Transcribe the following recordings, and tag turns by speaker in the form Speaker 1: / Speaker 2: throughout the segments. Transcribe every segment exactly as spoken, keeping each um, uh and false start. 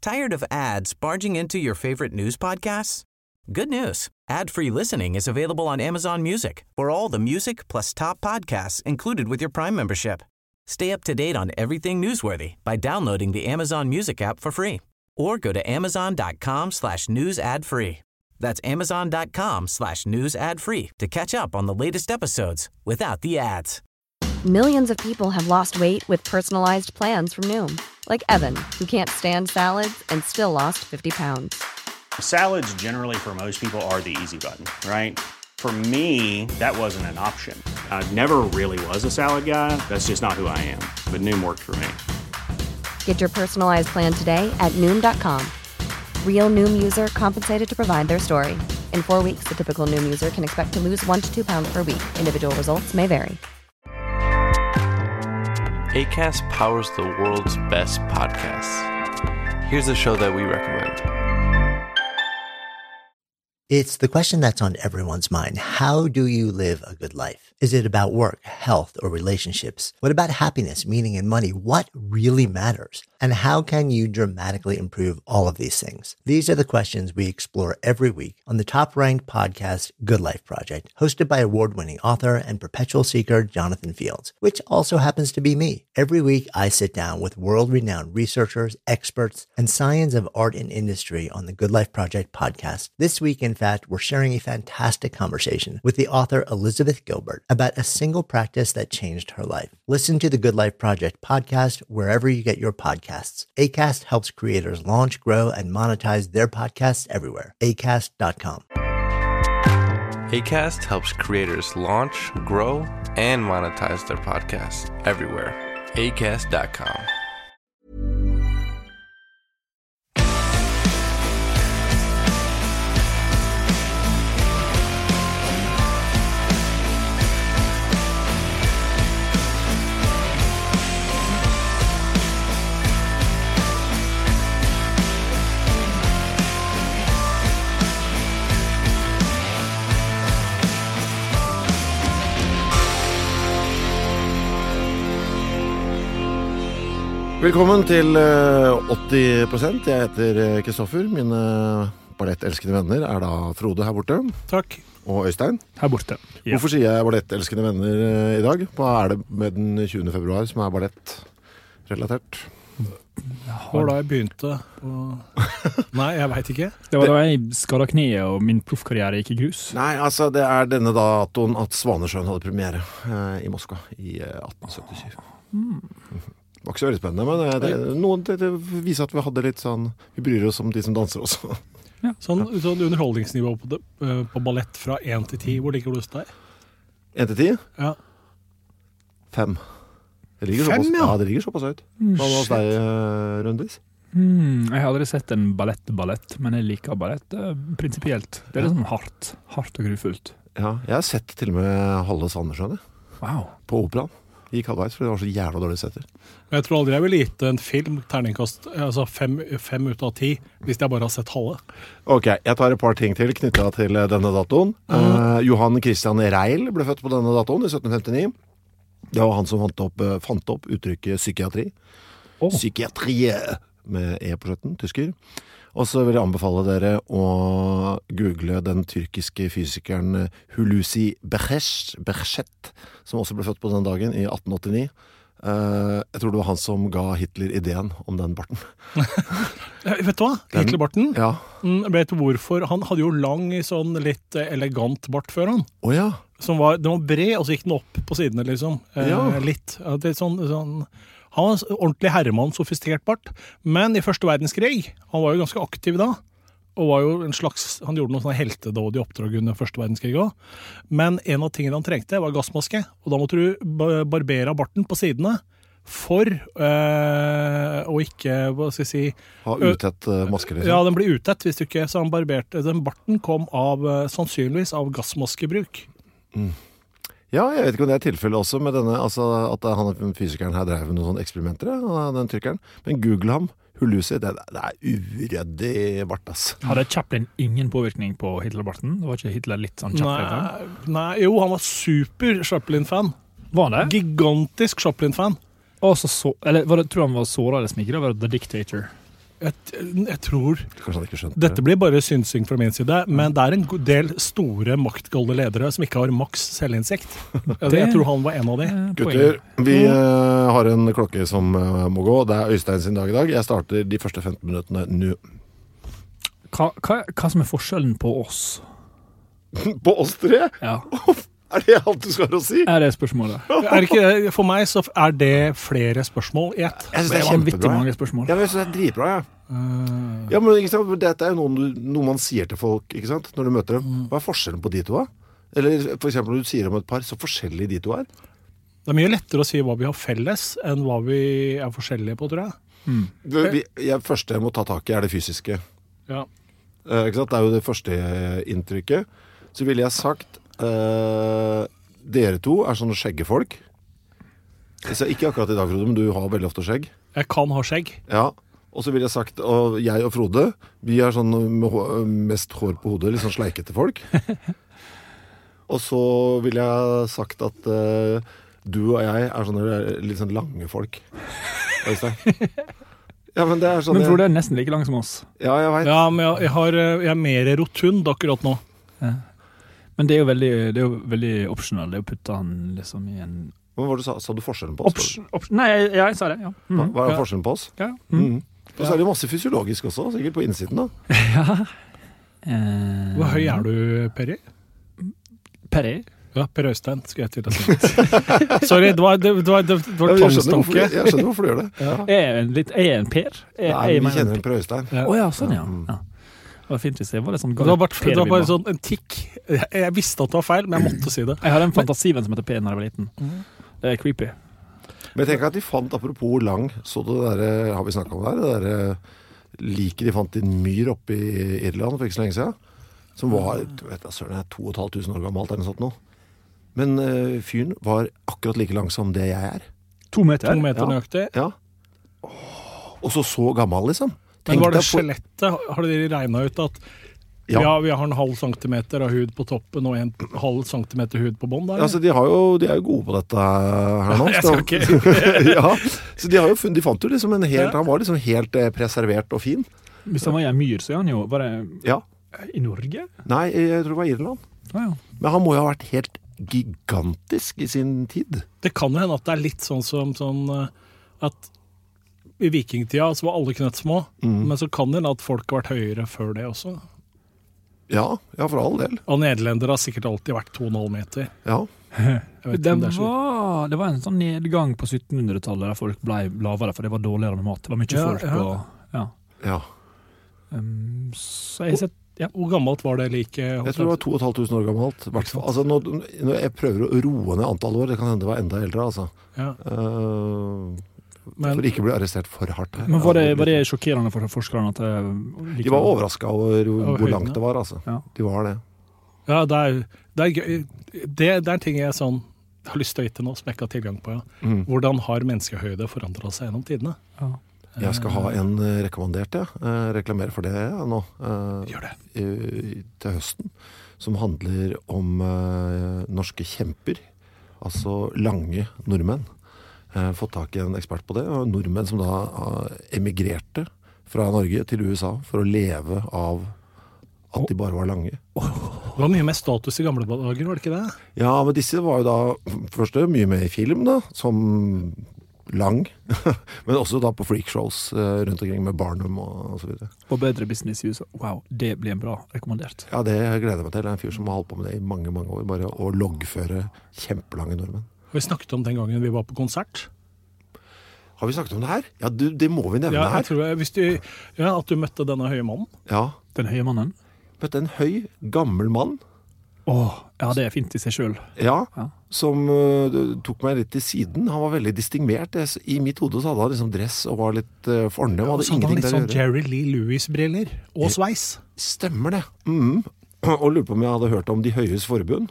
Speaker 1: Tired of ads barging into your favorite news podcasts? Good news. Ad-free listening is available on Amazon Music for all the music plus top podcasts included with your Prime membership. Stay up to date on everything newsworthy by downloading the Amazon Music app for free or go to amazon.com slash news ad free. That's amazon.com slash news ad free to catch up on the latest episodes without the ads.
Speaker 2: Millions of people have lost weight with personalized plans from Noom. Like Evan, who can't stand salads and still lost fifty pounds.
Speaker 3: Salads generally for most people are the easy button, right? For me, that wasn't an option. I never really was a salad guy. That's just not who I am. But Noom worked for me.
Speaker 2: Get your personalized plan today at Noom dot com. Real Noom user compensated to provide their story. In four weeks, the typical Noom user can expect to lose one to two pounds per week. Individual results may vary.
Speaker 4: Acast powers the world's best podcasts. Here's a show that we recommend.
Speaker 5: It's the question that's on everyone's mind. How do you live a good life? Is it about work, health, or relationships? What about happiness, meaning, and money? What really matters? And how can you dramatically improve all of these things? These are the questions we explore every week on the top-ranked podcast, Good Life Project, hosted by award-winning author and perpetual seeker Jonathan Fields, which also happens to be me. Every week, I sit down with world-renowned researchers, experts, and science of art and industry on the Good Life Project podcast. This week, in fact, we're sharing a fantastic conversation with the author Elizabeth Gilbert about a single practice that changed her life. Listen to the Good Life Project podcast wherever you get your podcasts. Acast helps creators launch, grow, and monetize their podcasts everywhere. acast dot com.
Speaker 4: Acast helps creators launch, grow, and monetize their podcasts everywhere. acast dot com.
Speaker 6: Velkommen til åtti prosent. Jeg heter Kristoffer. Mine ballettelskende venner er da Frode her borte.
Speaker 7: Takk.
Speaker 6: Og Øystein.
Speaker 7: Her borte.
Speaker 6: Ja. Hvorfor sier jeg ballettelskende venner i dag? Hva er det med den tjuende februar som er ballettrelatert?
Speaker 7: Det var da jeg begynte å... Nei, jeg vet ikke.
Speaker 8: Det var da jeg skadet kneet og min proffkarriere gikk i grus.
Speaker 6: Nei, altså det er denne datoen at Svanesjøen hadde premiere eh, i Moskva i atten syttisju. Mm. Det var ikke så veldig spennende, men det, det, noen det, det viser at vi hadde litt sånn, vi bryr oss om de som danser også.
Speaker 7: Ja. Sånn, sånn underholdningsnivå på, det, på ballett fra én til ti, hvor ligger du hos deg?
Speaker 6: én til ti?
Speaker 7: Ja.
Speaker 6: fem. Det ligger
Speaker 7: Fem,
Speaker 6: såpass,
Speaker 7: ja.
Speaker 6: ja, det ligger såpass høyt. Hva var hos deg, Røndis?
Speaker 8: Mm, jeg har aldri sett en ballett-ballett, men jeg liker ballett uh, prinsipielt. Det er liksom hardt, hardt og grufullt.
Speaker 6: Ja, jeg har sett til og med halve Svanesjøen
Speaker 8: wow.
Speaker 6: På operaen. Gikk halvveis, for det var så jævla dårlig setter.
Speaker 7: Jeg tror aldri jeg vil gitt en film terningkast, altså fem, fem ut av ti, hvis jeg bare har sett halve.
Speaker 6: Ok, jeg tar et par ting til knyttet til denne datoen. Mm. Uh, Johan Christian Reil ble født på denne datoen i sytten femtini. Det var han som fant opp, fant opp uttrykket psykiatri. Oh. Psykiatri med E på slutten, tysker. Og så vil jeg anbefale dere å google den tyrkiske fysikeren Hulusi Berchet, som også ble født på den dagen i atten åttini. Uh, jeg tror det var han som ga Hitler ideen om den barten.
Speaker 7: Vet du hva? Hitlerbarten?
Speaker 6: Ja.
Speaker 7: Mm, vet du hvorfor? Han hadde jo lang, sånn litt elegant bart før han.
Speaker 6: Åh oh, ja.
Speaker 7: Som var, den var bred, og så gikk den opp på sidene, liksom. Uh,
Speaker 6: ja.
Speaker 7: Litt. Det er sånn... sånn Han var en ordentlig herremann, sofistikert bart. Men i første verdenskrig, han var jo ganske aktiv da, og var jo en slags, han gjorde noen sånne heltedådige oppdrag under første verdenskrig også. Men en av tingene han trengte var gassmaske, og da måtte du barbere barten på sidene for øh, å ikke, hva skal jeg si...
Speaker 6: Ha utett uh, maske, liksom.
Speaker 7: Ja, den blir utett hvis du ikke, så han barberte, den barten kom av, sannsynligvis av gassmaskebruk.
Speaker 6: Mm. Ja, jeg vet ikke om det er tilfellet også med denne, altså at han fysikeren her drev med noen sånne eksperimenter, den trykkeren. Men google ham, Hulusi, det, det er uryddig bart, ass.
Speaker 8: Hadde Chaplin ingen påvirkning på Hitler-barten? Det var ikke Hitler litt sånn Chaplin?
Speaker 7: Nei, nei, jo, han var super Chaplin-fan.
Speaker 8: Var det?
Speaker 7: Gigantisk Chaplin-fan.
Speaker 8: Og så så, eller var det, tror han var såret eller smiggret, var det The Dictator?
Speaker 7: Jeg, jeg tror
Speaker 6: Kanskje han ikke skjønte
Speaker 7: dette
Speaker 6: det.
Speaker 7: blir bare synsing fra min side, men det er en god del store maktgale ledere som ikke har maks selvinnsikt. Jeg tror han var en av de.
Speaker 6: Gutter, vi uh, har en klokke som uh, må gå. Det er Øystein sin dag i dag. Jeg starter de første femten minuttene nå.
Speaker 8: Hva, hva, hva som er forskjellen på oss?
Speaker 6: På oss tre?
Speaker 8: Ja.
Speaker 6: Er det alt du skal ha å si?
Speaker 8: Er det spørsmålet?
Speaker 7: Er ikke, for meg så er det flere spørsmål i ett.
Speaker 6: Jeg synes
Speaker 8: Det
Speaker 6: det
Speaker 8: er
Speaker 6: er
Speaker 8: vanvittig
Speaker 6: kjempebra.
Speaker 8: mange spørsmål.
Speaker 6: Ja, men jeg synes det er dritbra, ja.
Speaker 7: Uh,
Speaker 6: Ja, men ikke sant? Dette er jo noe, noe man sier til folk, ikke sant? Når du møter dem. Hva er forskjellen på de to, da? Eller for eksempel når du sier om et par, så forskjellige de to er.
Speaker 7: det er mye lettere å si hva vi har felles, enn hva vi er forskjellige på, tror jeg.
Speaker 8: Mm.
Speaker 6: Det vi, jeg, første jeg må ta tak i er det fysiske.
Speaker 7: Ja.
Speaker 6: Eh, ikke sant? Det er jo det første inntrykket. Så ville jeg sagt eh, dere to er sånne skjeggefolk. Så ikke akkurat i dag, Frode, men du har veldig ofte skjegg.
Speaker 7: Jeg kan ha skjegg.
Speaker 6: Ja. Og så ville jeg sagt, og jeg og Frode, vi er sånn med hå- mest hår på hodet, litt sånn sleikete folk. Og så ville jeg sagt at eh, du og jeg er sånne litt sånn lange folk. Øystein. Ja, men det er sånn...
Speaker 8: Men Frode er nesten like lang som oss.
Speaker 6: Ja, jeg vet.
Speaker 7: Ja, men jeg, jeg, har, jeg er mer rotund akkurat nå.
Speaker 8: Ja. Men det er jo veldig, det er jo veldig optional, det er å putte han liksom i en...
Speaker 6: Men hva du sa, sa du forskjellen på oss?
Speaker 8: Option, option. Nei, jeg, jeg sa det, ja.
Speaker 6: Hva,
Speaker 8: Mm.
Speaker 6: hva er
Speaker 7: Ja.
Speaker 6: forskjellen på oss?
Speaker 8: Ja. Mm.
Speaker 6: Mm. Og så er det masse fysiologisk også, sikkert på innsiden da.
Speaker 8: Eh,
Speaker 7: Hvor høy er du, Perry?
Speaker 8: Perry?
Speaker 7: Ja, Per Øystein, skulle jeg til å si. Sorry, det var, det, det var, det var
Speaker 6: Ja, jeg, skjønner hvorfor,
Speaker 7: tvangstanke.
Speaker 6: jeg skjønner hvorfor du gjør det. Ja.
Speaker 8: Er jeg en, litt, er jeg en Per? Er,
Speaker 6: Nei,
Speaker 8: er jeg
Speaker 6: vi
Speaker 8: med-
Speaker 6: kjenner en Per Øystein.
Speaker 7: Ja.
Speaker 8: Å ja, sånn ja.
Speaker 6: Mm.
Speaker 8: ja. Det var fint hvis jeg var litt sånn
Speaker 7: Det var bare, det var bare
Speaker 8: Per-vibba.
Speaker 7: sånn en tikk. Jeg, jeg visste at det var feil, men jeg måtte si det.
Speaker 8: Jeg hadde en fantasivenn som heter Per da jeg var liten. Det er creepy.
Speaker 6: Men jeg tenker at de fant, apropos lang, så det der, har vi snakket om det der, det der liket de fant i en myr oppe i Irland for ikke så lenge siden, som var, du vet, altså, det er to og et halvt tusen år gammelt eller noe sånt nå. Men uh, fyren var akkurat like lang som det jeg er.
Speaker 8: To meter?
Speaker 7: To meter
Speaker 6: Ja.
Speaker 7: nøyaktig.
Speaker 6: Ja. Og så så gammel, liksom.
Speaker 7: Men
Speaker 6: Tenk
Speaker 7: var det
Speaker 6: deg på-
Speaker 7: skjelettet? Har dere regnet ut at
Speaker 6: Ja.
Speaker 7: ja, vi har en halv centimeter av hud på toppen og en halv centimeter hud på bånd?
Speaker 6: Altså, de, har jo, de er jo gode på dette her nå.
Speaker 7: Jeg skal ikke.
Speaker 6: ja, så de, har jo funnet, de fant jo liksom en helt, han var liksom helt eh, preservert og fin.
Speaker 8: Hvis han var i en myr, så er han jo bare
Speaker 6: Ja.
Speaker 8: i Norge.
Speaker 6: Nei, jeg tror det var Irland.
Speaker 8: Ja, ja.
Speaker 6: Men han må jo ha vært helt gigantisk i sin tid.
Speaker 7: Det kan jo hende at det er litt sånn som sånn, eh, at i vikingtida så var alle knøttsmå,
Speaker 6: Mm.
Speaker 7: men så kan det hende at folk har vært høyere før det også.
Speaker 6: Ja, ja, for all del.
Speaker 7: Og nederlendere har sikkert alltid vært to komma fem meter.
Speaker 6: Ja.
Speaker 7: Jeg vet ikke
Speaker 8: Det
Speaker 7: om det er slik.
Speaker 8: var, det var en sånn nedgang på syttenhundretallet der folk ble lavere, for det var dårligere med mat. Det var mye
Speaker 7: Ja,
Speaker 8: folk
Speaker 7: ja.
Speaker 8: og ja.
Speaker 6: ja.
Speaker 8: Um, så jeg har sett ja.
Speaker 7: Hvor gammelt var det like?
Speaker 6: Jeg tror det var to og et halvt tusen år gammelt. Hvert fall. Altså, når, når jeg prøver å roe ned antall år, det kan hende det var enda eldre, altså.
Speaker 7: Ja.
Speaker 6: Uh,
Speaker 7: Men-
Speaker 6: for ikke å bli arrestert for hardt her.
Speaker 8: Men var det,
Speaker 6: Ja,
Speaker 8: var det sjokkerende for forskerne at det like-
Speaker 6: De var overrasket over hvor,
Speaker 7: Over
Speaker 6: hvor
Speaker 7: høyden,
Speaker 6: langt det var, altså.
Speaker 8: Ja.
Speaker 6: De var det.
Speaker 7: Ja, det er, det er gøy. Det, det er en ting jeg sånn, har lyst til å vite nå, som jeg ikke har tilgang på. Ja.
Speaker 6: Mm.
Speaker 7: Hvordan har menneskehøyde forandret seg gjennom tidene?
Speaker 8: Ja.
Speaker 6: Jeg skal ha en eh, rekommandert, ja. Eh, reklamere for det ja, nå. eh,
Speaker 7: Gjør det.
Speaker 6: i- til høsten. Som handler om eh, norske kjemper. Altså lange nordmenn. Eh, fått tak i en ekspert på det. Og nordmenn som da eh, emigrerte fra Norge til U S A for å leve av at de bare var lange.
Speaker 7: Det var mye mer status i gamle dager, var det ikke det?
Speaker 6: Ja, men disse var jo da først mye med i film, da, som lang. Men også da på freakshows eh, rundt omkring med Barnum og, og så videre.
Speaker 8: Og bedre business i U S A. Wow, det blir en bra rekommendert.
Speaker 6: Ja, det gleder jeg meg til. Det er en fyr som har holdt på med det i mange, mange år. Bare å loggføre kjempelange nordmenn.
Speaker 7: Vi snakket om den gangen vi var på konsert.
Speaker 6: Har vi snakket om det her? Ja, du, det må vi nevne
Speaker 7: Ja, jeg
Speaker 6: her.
Speaker 7: tror jeg, hvis du, ja, at du møtte denne høye mannen.
Speaker 6: Ja,
Speaker 8: Den høye mannen.
Speaker 6: møtte en høy, gammel mann.
Speaker 8: Åh, ja, det er fint i seg selv.
Speaker 6: Ja,
Speaker 8: Ja.
Speaker 6: som uh, tok meg litt til siden. Han var veldig distingvert. Jeg- I mitt hode så hadde han liksom dress og var litt uh, fornem.
Speaker 7: Og
Speaker 6: Hadde
Speaker 7: så hadde han
Speaker 6: ingenting
Speaker 7: litt
Speaker 6: der å
Speaker 7: sånn
Speaker 6: gjøre.
Speaker 7: Jerry Lee Lewis-briller og sveis.
Speaker 6: Stemmer det. Mm. Og lurte på om jeg hadde hørt om De høyes forbund.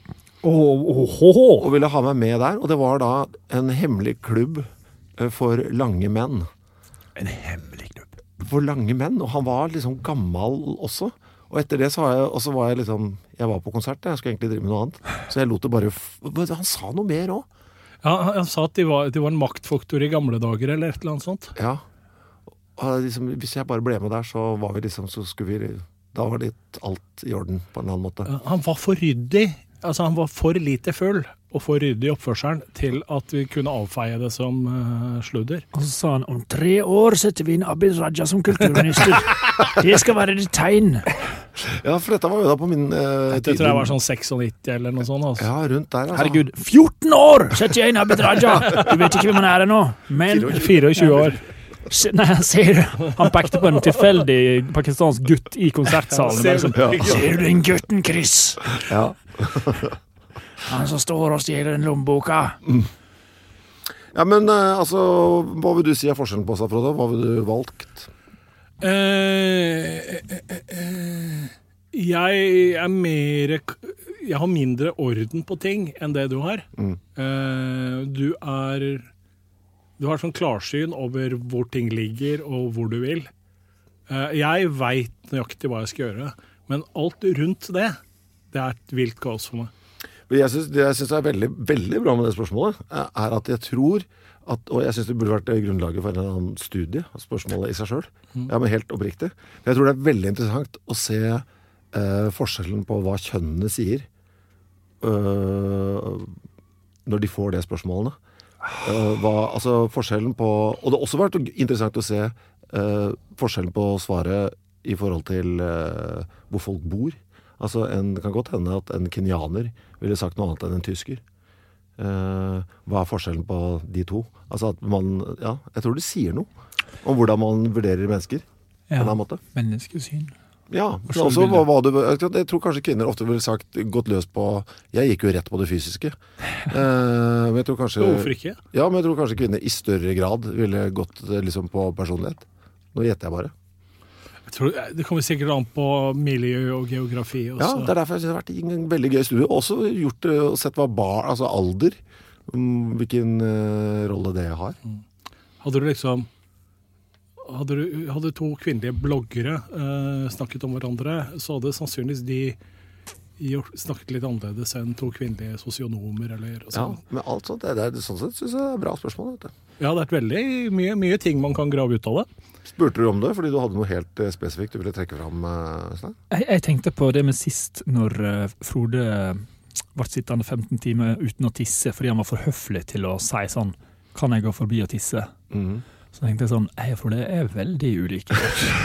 Speaker 6: Og ville ha meg med der. Og det var da en hemmelig klubb eh, for lange menn.
Speaker 8: En hemmelig klubb.
Speaker 6: For lange menn. Og han var liksom gammel også. Og etter det så var jeg, og så var jeg liksom Jeg var på konsert, jeg skulle egentlig drive med noe annet. Så jeg lot det bare f- Han sa noe mer òg.
Speaker 7: Ja, han, han sa at de var, de var en maktfaktor i gamle dager, eller et eller annet sånt.
Speaker 6: Ja. liksom, hvis jeg bare ble med der, så var vi liksom, så skulle vi, da var det alt i orden på en annen måte.
Speaker 7: Han var for ryddig, altså han var for lite full og for ryddig i oppførselen til at vi kunne avfeie det som uh, sludder.
Speaker 8: Og så sa han, om tre år setter vi inn Abid Raja som kulturminister. Det skal være det tegn.
Speaker 6: Ja, for dette var jo da på min uh,
Speaker 7: Det tror jeg var sånn nittioseksognitti eller noe sånt. Altså.
Speaker 6: Ja, rundt der, altså.
Speaker 8: Herregud, fjorten år setter jeg inn Abid Raja. Du vet ikke hvem han er ennå, men
Speaker 7: fireogtjue år.
Speaker 8: Nei, jeg ser han pekte på en tilfeldig pakistansk gutt i konsertsalen.
Speaker 7: Ser,
Speaker 8: sånn,
Speaker 6: ja.
Speaker 8: ser du den gutten, Chris?
Speaker 6: Ja.
Speaker 8: Han som står og stjeler den lommeboka.
Speaker 6: Mm. Ja, men uh, altså, hva vil du si er forskjellen på oss, Frodo? Hva vil du valgt?
Speaker 7: Uh, uh, uh, uh, jeg er mer Jeg har mindre orden på ting enn det du har. Mm. Uh, du er Du har sånn klarsyn over hvor ting ligger og hvor du vil. Uh, jeg vet nøyaktig hva jeg skal gjøre, men alt rundt det, det er et vilt kaos for meg.
Speaker 6: Jeg synes, det jeg synes er veldig, veldig bra med det spørsmålet, er at jeg tror at, og jeg synes det burde vært grunnlaget for en annen studie, spørsmålet i seg selv. Mm. Ja, men helt oppriktig. Jeg tror det er veldig interessant å se uh, forskjellen på hva kjønnene sier uh, når de får det spørsmålene. Uh, hva, altså forskjellen på, og det har også vært interessant å se uh, forskjellen på svaret i forhold til uh, hvor folk bor. Altså, en, det kan godt hende at en kenyaner ville sagt noe annet enn en tysker. Uh, hva er forskjellen på de to? Altså at man, ja, jeg tror det sier noe om hvordan man vurderer mennesker
Speaker 8: ja,
Speaker 6: på en annen måte.
Speaker 8: Menneskesyn.
Speaker 6: Ja, men også hva, hva du, jeg tror kanskje kvinner ofte ville sagt, gått løs på, jeg gikk jo rett på det fysiske. Uh, men jeg tror kanskje,
Speaker 7: hvorfor ikke?
Speaker 6: Ja, men jeg tror kanskje kvinner i større grad ville gått liksom på personlighet. Nå gjetter jeg bare.
Speaker 7: Jeg tror, det kommer sikkert an på miljø og geografi også.
Speaker 6: Ja, det er derfor jeg synes det har vært en veldig gøy studie. Også gjort og sett hva bar, altså alder, um, hvilken uh, rolle det har.
Speaker 7: Mm. Hadde du liksom, hadde, du, hadde to kvinnelige bloggere uh, snakket om hverandre, så hadde sannsynligvis de gjort, snakket litt annerledes enn to kvinnelige sosionomer eller sånn.
Speaker 6: Ja, men alt sånt, det er, sånn sett synes jeg det er bra spørsmål, vet du.
Speaker 7: Ja, det er et veldig mye, mye ting man kan grave ut av det.
Speaker 6: Spurte du om det, fordi du hadde noe helt uh, spesifikt du ville trekke fram? Uh,
Speaker 8: jeg, jeg tenkte på det med sist, når uh, Frode ble sittende femten timer uten å tisse, fordi han var for høflig til å si sånn, kan jeg gå forbi og tisse? Mm. Så tenkte jeg sånn, jeg for det er veldig ulike.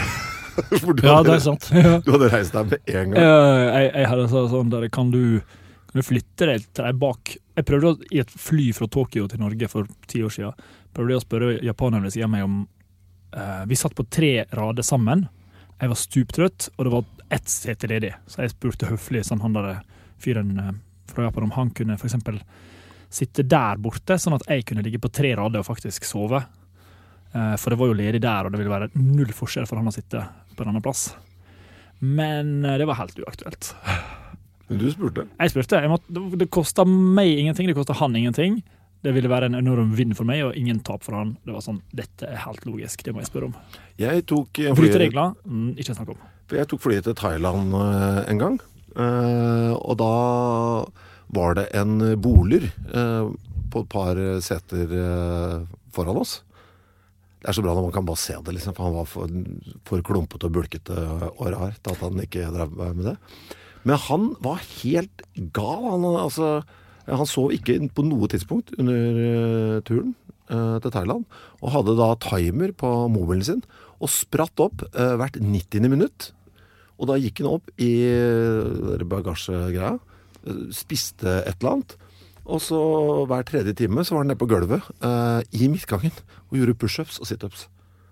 Speaker 7: Ja, det er sant.
Speaker 6: Du hadde reist deg med en gang.
Speaker 8: Ja, jeg, jeg hadde sagt sånn, der, kan, du, kan du flytte deg til deg bak? Jeg prøvde å, i et fly fra Tokyo til Norge for ti år siden, prøvde jeg å spørre japanerne ved siden av meg om Uh, vi satt på tre rader sammen. Jeg var stuptrøtt, og det var ett sete ledig. Så jeg spurte høflig sånn, han der fyren uh, fra Japan om han kunne for eksempel sitte der borte, sånn at jeg kunne ligge på tre rader og faktisk sove. Uh, for det var jo ledig der, og det ville være null forskjell for han å sitte på en annen plass. Men uh, det var helt uaktuelt.
Speaker 6: Du spurte?
Speaker 8: Jeg spurte. Jeg måtte, det, det kostet meg ingenting, det kostet han ingenting. Det ville være en enorm vinn for meg, og ingen tap for han. Det var sånn, dette er helt logisk, det må jeg spørre om.
Speaker 6: Jeg tok
Speaker 8: Bryteregler, mm, ikke snakk om.
Speaker 6: Jeg tok flyet til Thailand uh, en gang, uh, og da var det en boler uh, på et par seter uh, foran oss. Det er så bra når man kan bare se det, liksom, for han var for, for klumpete og bulkete og rar til at han ikke drev med det. Men han var helt gal, han altså... Han sov ikke på noe tidspunkt under uh, turen uh, til Thailand, og hadde da timer på mobilen sin, og spratt opp uh, hvert nittiende minutt. Og da gikk han opp i uh, bagasjegreia, uh, spiste et eller annet, og så hver tredje time så var han nede på gulvet uh, i midtgangen, og gjorde push-ups og sit-ups.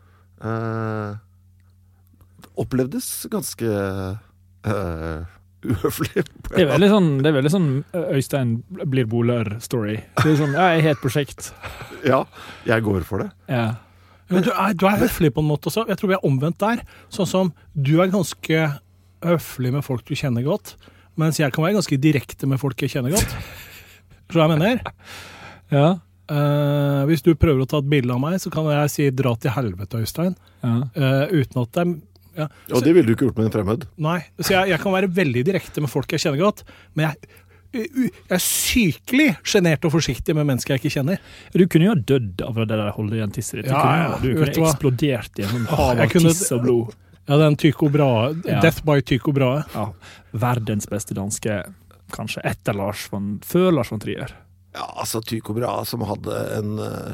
Speaker 6: Uh, opplevdes ganske... Uh, uhøflig.
Speaker 8: Det er veldig sånn, det er veldig sånn Øystein blir boler-story. Det er sånn, ja, jeg har et prosjekt.
Speaker 6: Ja, jeg går for det.
Speaker 8: Ja.
Speaker 7: Men du er, du er høflig på en måte også. Jeg tror vi er omvendt der. Sånn som du er ganske høflig med folk du kjenner godt, mens jeg kan være ganske direkte med folk jeg kjenner godt. Så jeg mener.
Speaker 8: Ja.
Speaker 7: Uh, hvis du prøver å ta et bilde av meg, så kan jeg si dra til helvete, Øystein. Ja. Uh, uten at det er Ja,
Speaker 6: og det ville du ikke gjort med en fremmed.
Speaker 7: Nei, så jeg, jeg kan være veldig direkte med folk jeg kjenner godt, men jeg, jeg er sykelig genert og forsiktig med mennesker jeg ikke kjenner.
Speaker 8: Du kunne jo ha dødd av det der holdet igjen tisset ditt. Du
Speaker 7: Ja,
Speaker 8: kunne,
Speaker 7: ja,
Speaker 8: du
Speaker 7: vet
Speaker 8: kunne
Speaker 7: du hva?
Speaker 8: eksplodert i en sånn
Speaker 7: Åh,
Speaker 8: hav
Speaker 7: jeg
Speaker 8: av
Speaker 7: kunne-
Speaker 8: tiss og blod.
Speaker 7: Ja, den Tycho Brahe.
Speaker 8: Ja.
Speaker 7: Death by Tycho Brahe.
Speaker 8: Ja. Verdens beste danske, kanskje etter Lars von, før Lars von Trier.
Speaker 6: Ja, altså Tycho Brahe som hadde en uh,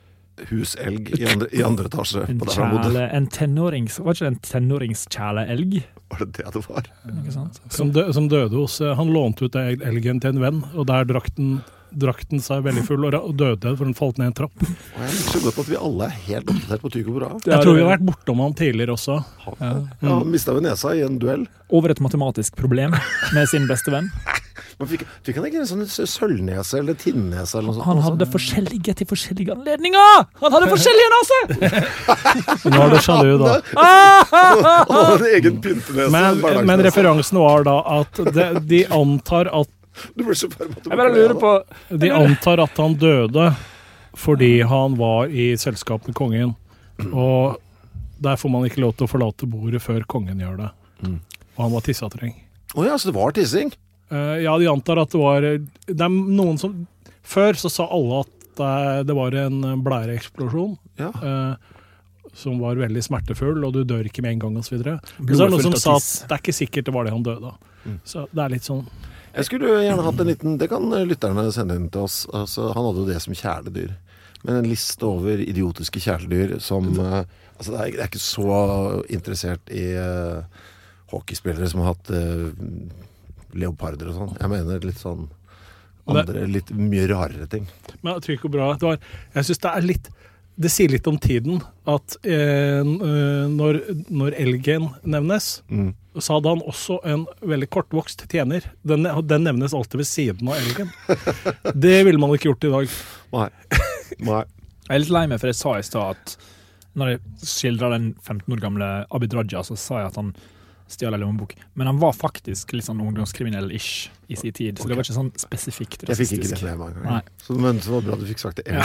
Speaker 6: huselg i andre, i andre etasje
Speaker 8: En
Speaker 6: på der han bodde.
Speaker 8: kjæle, en tenårings, var ikke det en tenåringskjæleelg?
Speaker 6: Var det det det var?
Speaker 8: Ikke sant?
Speaker 7: Som, dø, som døde hos eh, Han lånte ut el- elgen til en venn, og der drakk den, drakk den seg veldig full og, ra- og døde, for den falt ned en trapp.
Speaker 6: Og jeg liker så godt at vi alle er helt oppdatert på Tycho Brahe.
Speaker 7: Jeg tror vi har vært bortom han tidligere også.
Speaker 8: Ja.
Speaker 6: Ja, han mistet jo nesa i en duell.
Speaker 8: Over et matematisk problem med sin beste venn.
Speaker 6: Men fikk, fikk han ikke en sånn sølvnese eller tinnese eller noe sånt?
Speaker 8: Han hadde forskjellige til forskjellige anledninger! Han hadde forskjellige nase!
Speaker 7: Nå er det sjalu, da.
Speaker 6: Han hadde en egen pyntenese.
Speaker 7: Men,
Speaker 6: hverdagsnese.
Speaker 7: men referansen var da at de, de antar at
Speaker 6: Du ble så varm at du
Speaker 8: Jeg bare lurer på
Speaker 7: De antar at han døde fordi han var i selskap med kongen. Og der får man ikke lov til å forlate bordet før kongen gjør det. Og han var tissatreng.
Speaker 6: Å ja, så det var tissing?
Speaker 7: Eh, ja, de antar at det var Det er noen som Før så sa alle at det, det var en blæreeksplosjon.
Speaker 6: Ja.
Speaker 7: eh, som var veldig smertefull, og du dør ikke med en gang, og så videre. Men
Speaker 8: Blodet
Speaker 7: så er det noen
Speaker 8: fullt
Speaker 7: som
Speaker 8: av
Speaker 7: sa at
Speaker 8: tiss.
Speaker 7: det er ikke sikkert det var det han døde av. Så det er litt sånn
Speaker 6: Jeg skulle gjerne hatt en liten, det kan lytterne sende inn til oss. Altså, han hadde jo det som kjæledyr. Men en liste over idiotiske kjæledyr som uh, altså det er, det er ikke så interessert i uh, hockeyspillere som har hatt uh, leoparder og sånn. Jeg mener litt sånn andre, litt mye rarere ting.
Speaker 7: Men jeg tror ikke bra. Det var, jeg synes det er litt Det sier litt om tiden at eh, når, når elgen nevnes,
Speaker 6: Mm.
Speaker 7: så hadde han også en veldig kortvokst tjener. Den, den nevnes alltid ved siden av elgen. Det ville man ikke gjort i dag.
Speaker 6: Nei. Nei.
Speaker 8: Jeg er litt lei meg, for jeg sa i stad at når jeg skildret den femten år gamle Abid Raja, så sa jeg at han stjal en lommebok. Men han var faktisk litt sånn ungdomskriminell-ish i sin tid, så det var ikke sånn spesifikt
Speaker 6: Jeg fikk ikke
Speaker 8: rasistisk.
Speaker 6: det med meg
Speaker 8: Nei.
Speaker 6: engang. Så, men så var det bra du fikk sagt det en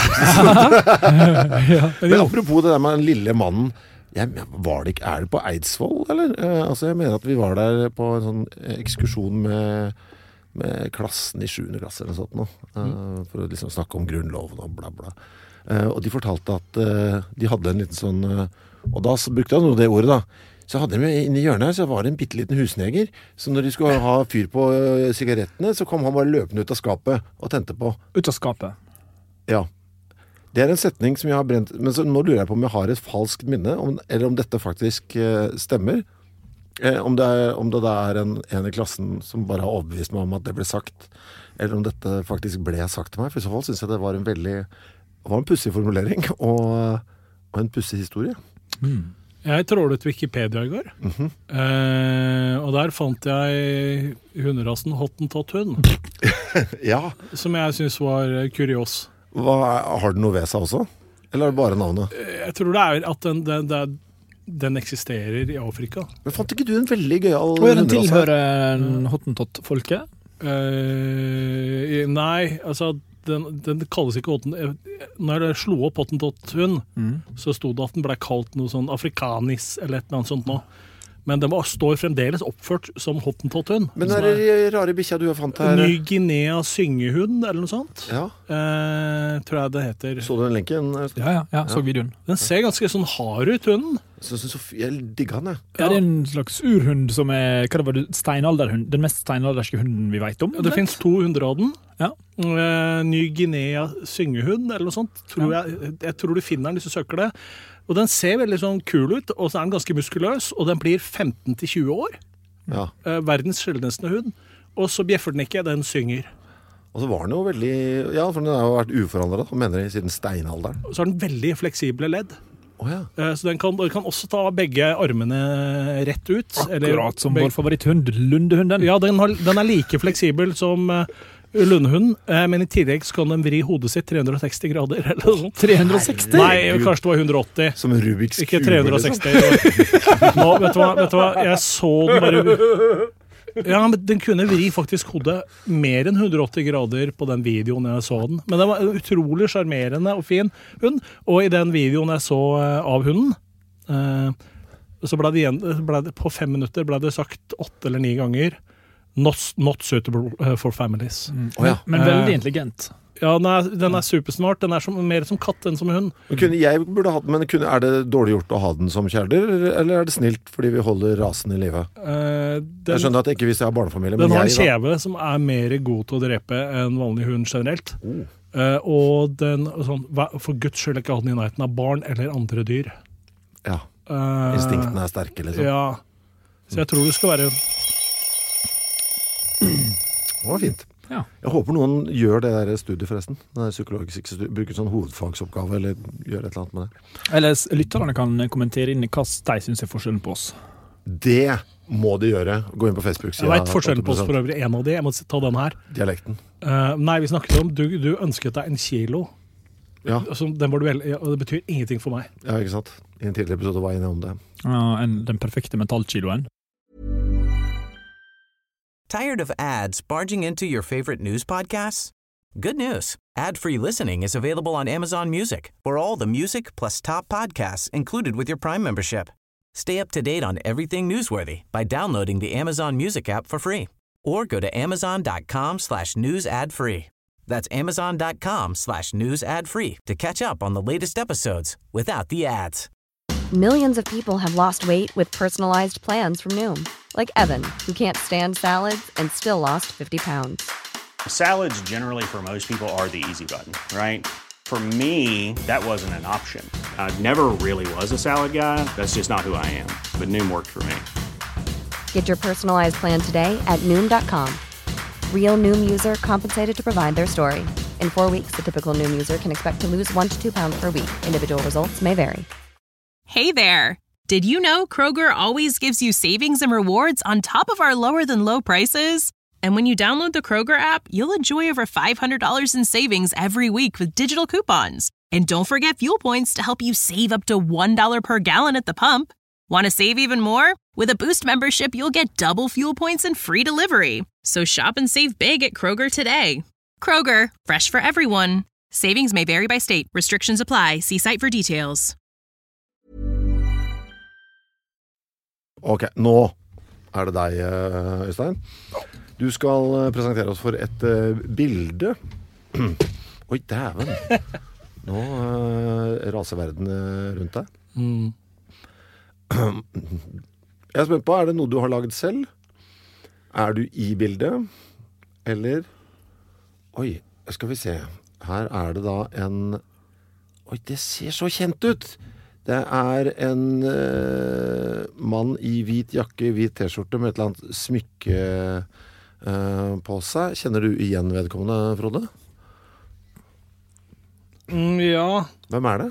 Speaker 6: gang.
Speaker 8: Ja.
Speaker 6: Men apropos det der med den lille mannen. Jeg, var det ikke, er det på Eidsvoll, eller? Eh, altså jeg mener at vi var der på en sånn ekskursjon med, med klassen i sjuende klasse eller noe sånt nå. Eh, for å liksom snakke om grunnloven og bla bla. Eh, og de fortalte at eh, de hadde en liten sånn eh, og da så brukte han jo det ordet da. Så hadde de inne i hjørnet her, så var det en bitteliten husneger. Så når de skulle ha fyr på uh, sigarettene, så kom han bare løpende ut av skapet og tente på.
Speaker 8: Ut av skapet.
Speaker 6: Ja. Det er en setning som jeg har brent, men så nå lurer jeg på om jeg har et falskt minne, om, eller om dette faktisk uh, stemmer. Eh, om, det er, om det da er en, en i klassen som bare har overbevist meg om at det ble sagt, eller om dette faktisk ble sagt til meg. For i så fall synes jeg det var en veldig, det var en pussig formulering, og, og en pussig historie.
Speaker 8: Mm.
Speaker 7: Jeg trålet Wikipedia i går,
Speaker 6: Mhm.
Speaker 7: eh, og der fant jeg hunderasen Hottentott-hund,
Speaker 6: Ja,
Speaker 7: som jeg synes var eh, kurios.
Speaker 6: hva, har den noe ved seg også? Eller er det bare navnet?
Speaker 7: Jeg tror det er at den, den, den, den eksisterer i Afrika.
Speaker 6: Men fant ikke du en veldig gøyal
Speaker 8: Og den
Speaker 6: hunderase?
Speaker 8: tilhører Hottentott-folket?
Speaker 7: Eh, nei, altså den, den kalles ikke Hotten... Når jeg slo opp Hottentott-hund,
Speaker 8: Mm.
Speaker 7: så sto det at den ble kalt noe sånn afrikanis eller et eller annet sånt nå. Men den var, står fremdeles oppført som Hottentott-hund.
Speaker 6: Men
Speaker 7: som
Speaker 6: er det rare bikkja du har fant her?
Speaker 7: Ny Guinea syngehund, eller noe sånt.
Speaker 6: Ja,
Speaker 7: Eh, tror jeg det heter.
Speaker 6: så du den lenken?
Speaker 8: Ja, ja, ja, så videoen.
Speaker 7: Den ser ganske sånn hard ut, hunden.
Speaker 6: Så, så, så, jeg digger den, jeg.
Speaker 8: Ja, det er en slags urhund som er hva det var, det, steinalderhund, den mest steinalderske hunden vi vet om.
Speaker 7: Det finnes to hunder av den.
Speaker 8: Ja.
Speaker 7: Eh, Ny Guinea syngehund, eller noe sånt. Tror jeg, jeg tror du finner den hvis du søker det. Og den ser veldig sånn kul ut, og så er den ganske muskuløs, og den blir femten til tjue år.
Speaker 6: Ja.
Speaker 7: Eh, verdens sjeldneste hund. Og så bjeffer den ikke, den synger.
Speaker 6: Og så var den jo veldig... Ja, for den har jo vært uforandret, da, mener jeg, siden steinalderen.
Speaker 7: Og så har den veldig fleksible ledd.
Speaker 6: Åja.
Speaker 7: Eh, Så den kan, den kan også ta begge armene rett ut. eller
Speaker 8: Akkurat som
Speaker 7: begge-
Speaker 8: vår favoritthund, lundehunden.
Speaker 7: Ja, den, har, den er like fleksibel som uh, lundehunden, eh, men i tillegg så kan den vri hodet sitt tre hundre og seksti grader, eller noe sånt.
Speaker 8: tre hundre og seksti?
Speaker 7: Nei, kanskje det var hundre og åtti.
Speaker 6: Som en Rubiks
Speaker 7: Ikke
Speaker 6: kube,
Speaker 7: tre hundre og seksti. Nå, vet du hva, vet du hva, jeg så den bare... Ja, men den kunne vri faktisk hodet mer enn hundre og åtti grader på den videoen jeg så den. Men den var en utrolig charmerende og fin hund, og i den videoen jeg så eh, av hunden, eh, så ble det igjen, ble det, på fem minutter ble det sagt åtte eller ni ganger, not, not suitable for families.
Speaker 8: Mm.
Speaker 6: Oh, ja.
Speaker 8: Men veldig intelligent.
Speaker 7: Ja, den er, den er supersmart. Den er som, mer som katt enn som hund.
Speaker 6: Men kunne, jeg burde hatt, men kunne, er det dårlig gjort å ha den som kjæledyr, eller er det snilt fordi vi holder rasen i live?
Speaker 7: Uh, den,
Speaker 6: jeg skjønner at ikke hvis jeg har barnefamilie.
Speaker 7: Den
Speaker 6: men
Speaker 7: har en
Speaker 6: jeg,
Speaker 7: kjeve som er mer god til å drepe enn vanlig hund generelt.
Speaker 6: Oh.
Speaker 7: Uh, og den, sånn, for guds skyld ikke ha den i nærheten av barn eller andre dyr.
Speaker 6: Ja,
Speaker 7: uh,
Speaker 6: instinktene er sterke, liksom.
Speaker 7: Ja, så jeg tror det skal være...
Speaker 6: Det var fint.
Speaker 8: Ja.
Speaker 6: Jeg håper noen gjør det der studiet forresten. Det der psykologisk studie, bruker sånn hovedfagsoppgave, eller gjør et eller annet med det.
Speaker 8: Eller lytterne kan kommentere inn i hva de synes er forskjellen på oss.
Speaker 6: Det må de gjøre. Gå inn på Facebook-siden.
Speaker 7: Jeg vet forskjellen på oss for øvrig, en av de. Jeg må ta den her.
Speaker 6: Dialekten.
Speaker 7: Uh, nei, vi snakket om, du, du ønsket deg en kilo.
Speaker 6: Ja.
Speaker 7: Altså, den var du vel, og det betyr ingenting for meg.
Speaker 6: Ja, ikke sant? I en tidligere episode var jeg inne om det.
Speaker 8: Ja, en, den perfekte metallkiloen.
Speaker 1: Tired of ads barging into your favorite news podcasts? Good news. Ad-free listening is available on Amazon Music for all the music plus top podcasts included with your Prime membership. Stay up to date on everything newsworthy by downloading the Amazon Music app for free or go to amazon.com slash news ad free. That's amazon.com slash news ad free to catch up on the latest episodes without the ads.
Speaker 2: Millions of people have lost weight with personalized plans from Noom. Like Evan, who can't stand salads and still lost fifty pounds.
Speaker 3: Salads generally for most people are the easy button, right? For me, that wasn't an option. I never really was a salad guy. That's just not who I am. But Noom worked for me.
Speaker 2: Get your personalized plan today at Noom dot com. Real Noom user compensated to provide their story. In four weeks, the typical Noom user can expect to lose one to two pounds per week. Individual results may vary.
Speaker 9: Hey there! Did you know Kroger always gives you savings and rewards on top of our lower-than-low prices? And when you download the Kroger app, you'll enjoy over five hundred dollars in savings every week with digital coupons. And don't forget fuel points to help you save up to one dollar per gallon at the pump. Want to save even more? With a Boost membership, you'll get double fuel points and free delivery. So shop and save big at Kroger today. Kroger, fresh for everyone. Savings may vary by state. Restrictions apply. See site for details.
Speaker 6: Ok, nå er det deg, Øystein. Du skal presentere oss for et uh, bilde. Oi, dæven. Nå uh, raser verden rundt deg.
Speaker 7: Mm.
Speaker 6: Jeg er spent på, er det noe du har laget selv? Er du i bildet? Eller? Oi, skal vi se. Her er det da en... Oi, det ser så kjent ut! Det er en uh, mann i hvit jakke, hvit t-skjorte med et eller annet smykke uh, på seg. Kjenner du igjen vedkommende, Frode?
Speaker 7: Mm, ja.
Speaker 6: Hvem er det?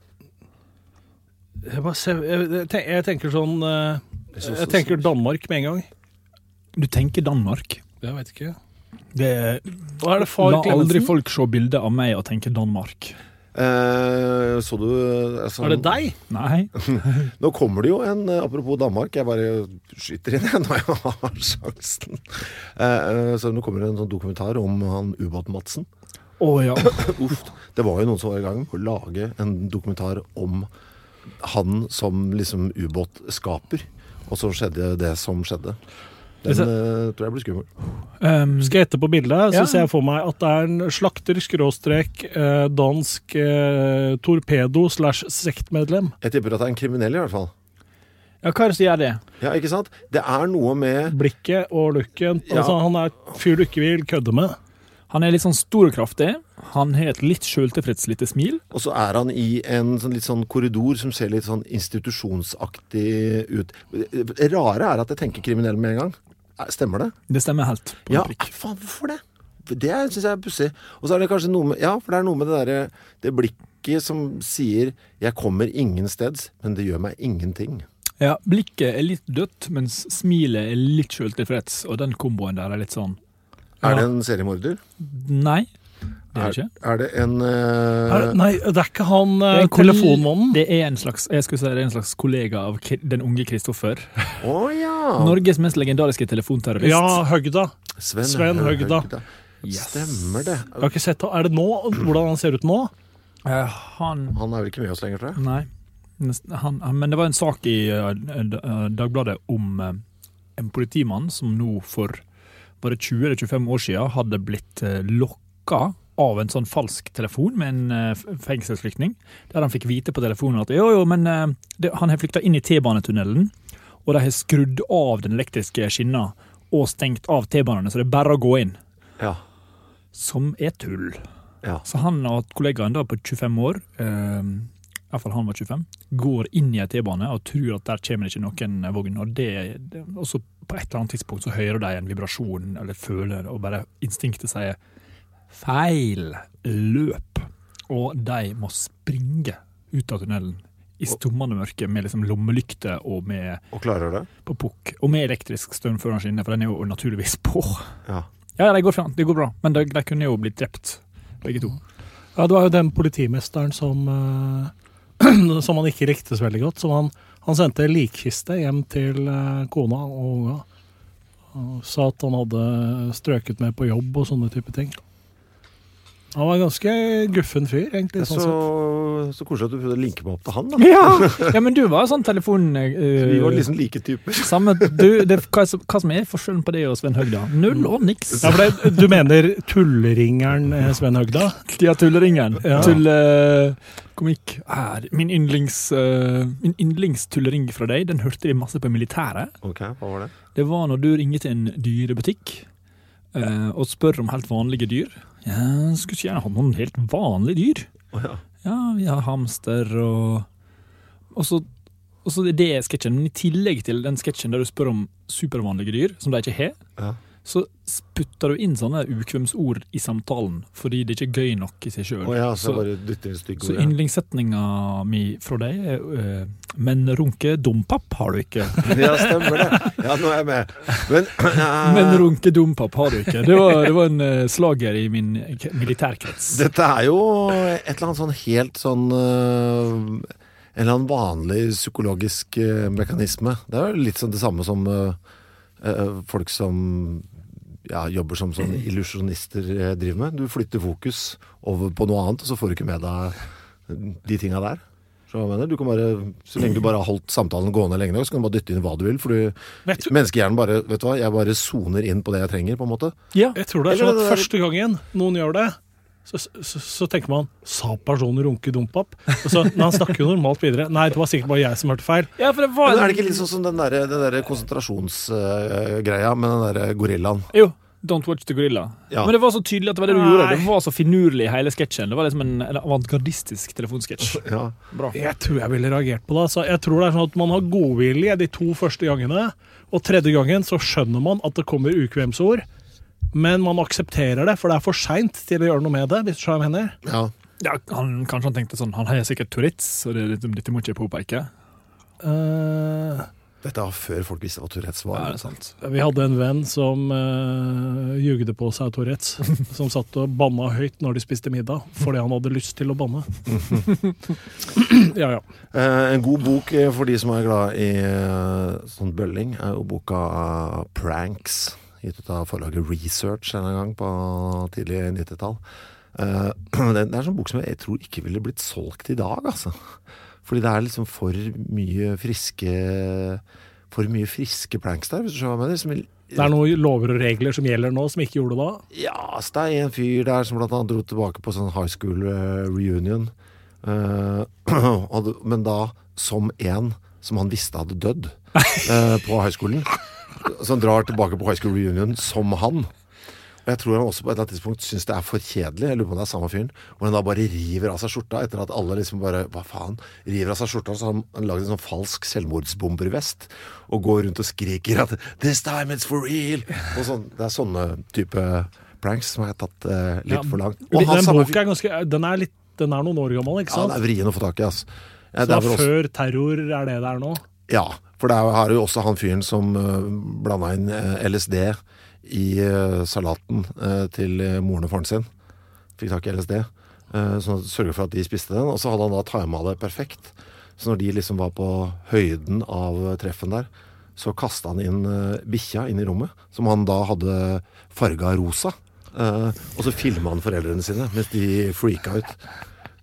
Speaker 7: Jeg, bare ser, jeg, tenker, jeg tenker sånn uh, Jeg tenker Danmark med en gang.
Speaker 8: Du tenker Danmark?
Speaker 7: Jeg vet ikke.
Speaker 8: Det,
Speaker 7: Hva er det far
Speaker 8: La
Speaker 7: Clemensen?
Speaker 8: aldri folk se bilder av meg og tenke Danmark.
Speaker 6: Eh, så du altså,
Speaker 7: Er det deg?
Speaker 8: Nei.
Speaker 6: Nå kommer det jo en, apropos Danmark, jeg bare skyter inn når jeg har sjansen. Eh, så nå kommer det en sånn dokumentar om han ubåt-Madsen.
Speaker 8: Åh, ja.
Speaker 6: Uff, det var jo noen som var i gang på å lage en dokumentar om han som liksom ubåtskaper. Og så skjedde det som skjedde. Den uh, tror jeg blir skummel.
Speaker 8: Um,
Speaker 7: Skal jeg etter på bildet, så
Speaker 8: ja.
Speaker 7: ser jeg for meg at det er en slakter, skråstrek, eh, dansk eh, torpedo slash sektmedlem.
Speaker 6: Jeg tipper at det er en kriminell i hvert fall.
Speaker 8: Ja, hva er det som gjør det?
Speaker 6: Ja, ikke sant? Det er noe med...
Speaker 7: Blikket og looken. Altså,
Speaker 6: Ja.
Speaker 7: han er fyr du ikke vil kødde med.
Speaker 8: Han er litt sånn stor og kraftig. Han har et litt selvtilfreds lite smil.
Speaker 6: Og så er han i en sånn, litt sånn korridor som ser litt sånn institusjonsaktig ut. Det rare er at jeg tenker kriminell med en gang. Stemmer det?
Speaker 8: Det stemmer helt på
Speaker 6: Ja,
Speaker 8: en prikk.
Speaker 6: faen, hvorfor det? Det synes jeg er pussig. Og så er det kanskje noe med, ja, for det er noe med det der, det blikket som sier, jeg kommer ingen steds, men det gjør meg ingenting.
Speaker 8: Ja, blikket er litt dødt, mens smilet er litt selvtilfreds, og den komboen der er litt sånn.
Speaker 6: Er
Speaker 7: Ja.
Speaker 6: det en seriemorder?
Speaker 8: Nei, det er
Speaker 6: Er,
Speaker 8: det ikke.
Speaker 6: er det en... eh,
Speaker 7: Er, nei, det er ikke han
Speaker 8: Det
Speaker 7: eh,
Speaker 8: er en koll-
Speaker 7: telefonmannen.
Speaker 8: Det er en slags, jeg skulle si det er en slags kollega av Kri- den unge Kristoffer.
Speaker 6: Å ja!
Speaker 8: Norges mest legendariske telefonterrorist.
Speaker 7: Ja, Høgda.
Speaker 6: Sven,
Speaker 7: Sven Høgda.
Speaker 8: Yes.
Speaker 6: Stemmer det.
Speaker 7: Jeg har ikke sett han. Er det nå? Hvordan han ser ut nå?
Speaker 8: Eh, han...
Speaker 6: Han er vel ikke med oss lenger, tror jeg.
Speaker 8: Nei. Han, han, men det var en sak i uh, uh, Dagbladet om uh, en politimann som nå for var det tjue eller tjuefem år siden, hadde blitt lokka av en sånn falsk telefon med en fengselsflyktning, der han fikk vite på telefonen at jo, jo, men det, han har flyktet inn i T-banetunnelen, og de har skrudd av den elektriske skinna og stengt av T-banene, så det er bare å gå inn.
Speaker 6: Ja.
Speaker 8: Som er tull.
Speaker 6: Ja.
Speaker 8: Så han og kollegaen da på tjuefem år, eh, i hvert fall han var tjuefem, går inn i en T-bane og tror at der kommer det ikke noen vogn, og det, det og så på et eller annet tidspunkt så hører de en vibrasjon, eller føler, og bare instinktet sier feil, løp, og de må springe ut av tunnelen i stummende mørke med liksom lommelykte og med
Speaker 6: og klarer det?
Speaker 8: På pukk, og med elektrisk strøm før han skinner, for den er jo naturligvis på.
Speaker 6: Ja.
Speaker 8: Ja, det går, det går bra, men de, de kunne jo blitt drept, begge to.
Speaker 7: Ja, det var jo den politimesteren som, uh, som han ikke likte så veldig godt, som han, han sendte likkiste hjem til uh, kona og unga, og sa at han hadde strøket med på jobb og sånne type ting. Han var en ganske guffen fyr, egentlig.
Speaker 6: Så,
Speaker 7: sånn
Speaker 6: så koselig at du prøvde å linke meg opp til han, da.
Speaker 8: Ja, ja men du var jo sånn telefon... Uh,
Speaker 6: Vi var liksom like typer.
Speaker 8: Samme, du, det, hva, hva som er forskjellen på det og Sven Høgda? Null og niks.
Speaker 7: Ja, for det, du mener tulleringeren Sven Høgda?
Speaker 8: Ja, tulleringeren.
Speaker 7: Ja.
Speaker 8: Tullekomikk. Er min yndlings, uh, min yndlingstullering fra deg, den hørte de masse på militæret.
Speaker 6: Ok, hva var det?
Speaker 8: Det var når du ringer til en dyrebutikk uh, og spør om helt vanlige dyr. Ja, skulle ikke gjerne ha noen helt vanlige dyr.
Speaker 6: Oh, ja.
Speaker 8: Ja, vi har hamster og og så, og så er det sketsjen, men i tillegg til den sketsjen der du spør om supervanlige dyr, som de ikke har,
Speaker 6: ja.
Speaker 8: så putter du inn sånne ukvemsord i samtalen, fordi det ikke er gøy nok i seg selv.
Speaker 6: Oh, ja, så,
Speaker 8: så,
Speaker 6: bare dytter stygge
Speaker 8: så
Speaker 6: ord, ja.
Speaker 8: yndlingssetninga mi fra deg er uh, men runke dompapp har du ikke.
Speaker 6: Ja, stemmer det. Ja, nå er jeg med. Men, uh,
Speaker 8: men runke dompapp har du ikke. Det var, det var en uh, slager i min militærkrets.
Speaker 6: Dette er jo et eller annet sånn helt sånn uh, en eller annen vanlig psykologisk uh, mekanisme. Det er jo litt sånn det samme som uh, uh, folk som ja, jobber som sånn illusjonister uh, driver med. Du flytter fokus over på noe annet, og så får du ikke med deg de tingene der. Så, mener, du kan bare, så lenge du bare har holdt samtalen gående lenge nok, så kan du bare dytte inn hva du vil, for du, menneskehjernen bare, vet du hva, jeg bare zoner inn på det jeg trenger, på en måte.
Speaker 7: Ja, jeg tror det er sånn at første gangen noen gjør det, så, så, så tenker man, sa personen runke dompapp? Og så, nei, han snakker jo normalt videre. Nei, det var sikkert bare jeg som hørte feil.
Speaker 8: Ja, for det var...
Speaker 6: Men er det ikke litt sånn som den der, den der konsentrasjonsgreia uh, med den der gorillaen?
Speaker 8: Jo. Don't watch the gorilla. Ja. Men det var så tydelig at det var det du Nei. gjorde. Det var så finurlig hele sketsjen. Det var liksom en, en avantgardistisk telefonsketsj.
Speaker 6: Ja.
Speaker 8: Bra.
Speaker 7: Jeg tror jeg ville reagert på det. Så jeg tror det er sånn at man har godvilje de to første gangene, og tredje gangen så skjønner man at det kommer ukvemsord, men man aksepterer det, for det er for sent til å gjøre noe med det, hvis du skjønner hva jeg mener.
Speaker 6: Ja.
Speaker 8: Ja, han, kanskje han tenkte sånn, han har sikkert Tourettes, så det, dette må ikke jeg påpeke.
Speaker 7: Uh...
Speaker 6: Dette var før folk visste hva Tourettes var.
Speaker 8: Ja, det er sant.
Speaker 7: Vi hadde en venn som uh, jugde på seg Tourettes, som satt og banna høyt når de spiste middag, fordi han hadde lyst til å banne. ja, ja.
Speaker 6: Uh, en god bok for de som er glad i uh, sånn bølling, er jo boka uh, Pranks, gitt ut av forlaget Research en gang på tidlig nittitall. Uh, det, det er en sånn bok som jeg tror ikke ville blitt solgt i dag, altså. Fordi det er liksom for mye friske for mye friske pranks der, hvis du skjønner hva jeg mener.
Speaker 7: Det er noen lover og regler som gjelder nå, som ikke gjorde det da?
Speaker 6: Ja, så det er en fyr der som blant annet dro tilbake på sånn high school uh, reunion. Uh, men da som en som han visste hadde dødd uh, på high schoolen. Så han drar tilbake på high school reunion som han. Og jeg tror han også på et eller annet tidspunkt synes det er for kjedelig, jeg lurer på om det er samme fyren, hvor han da bare river av seg skjorta, etter at alle liksom bare, hva faen, river av seg skjorta, så har han laget en sånn falsk selvmordsbombervest, og går rundt og skriker at «This time it's for real!» Og sånn, det er sånne type pranks som jeg har tatt uh, litt ja, for langt. Og
Speaker 7: den boka er ganske, den er litt, den er noen år gammel, ikke sant?
Speaker 6: Ja, det er vrien å få tak i, ass. Ja,
Speaker 7: så det er før terror er det der nå?
Speaker 6: Ja, for det er jo også han fyren som uh, blandet inn uh, L S D i uh, salaten uh, til uh, moren og faren sin. Fikk tak i L S D. Uh, så sørget for at de spiste den, og så hadde han da timet det perfekt. Så når de liksom var på høyden av uh, treffen der, så kastet han inn uh, bikkja inn i rommet, som han da hadde farget rosa. Uh, og så filmet han foreldrene sine, mens de freaka ut.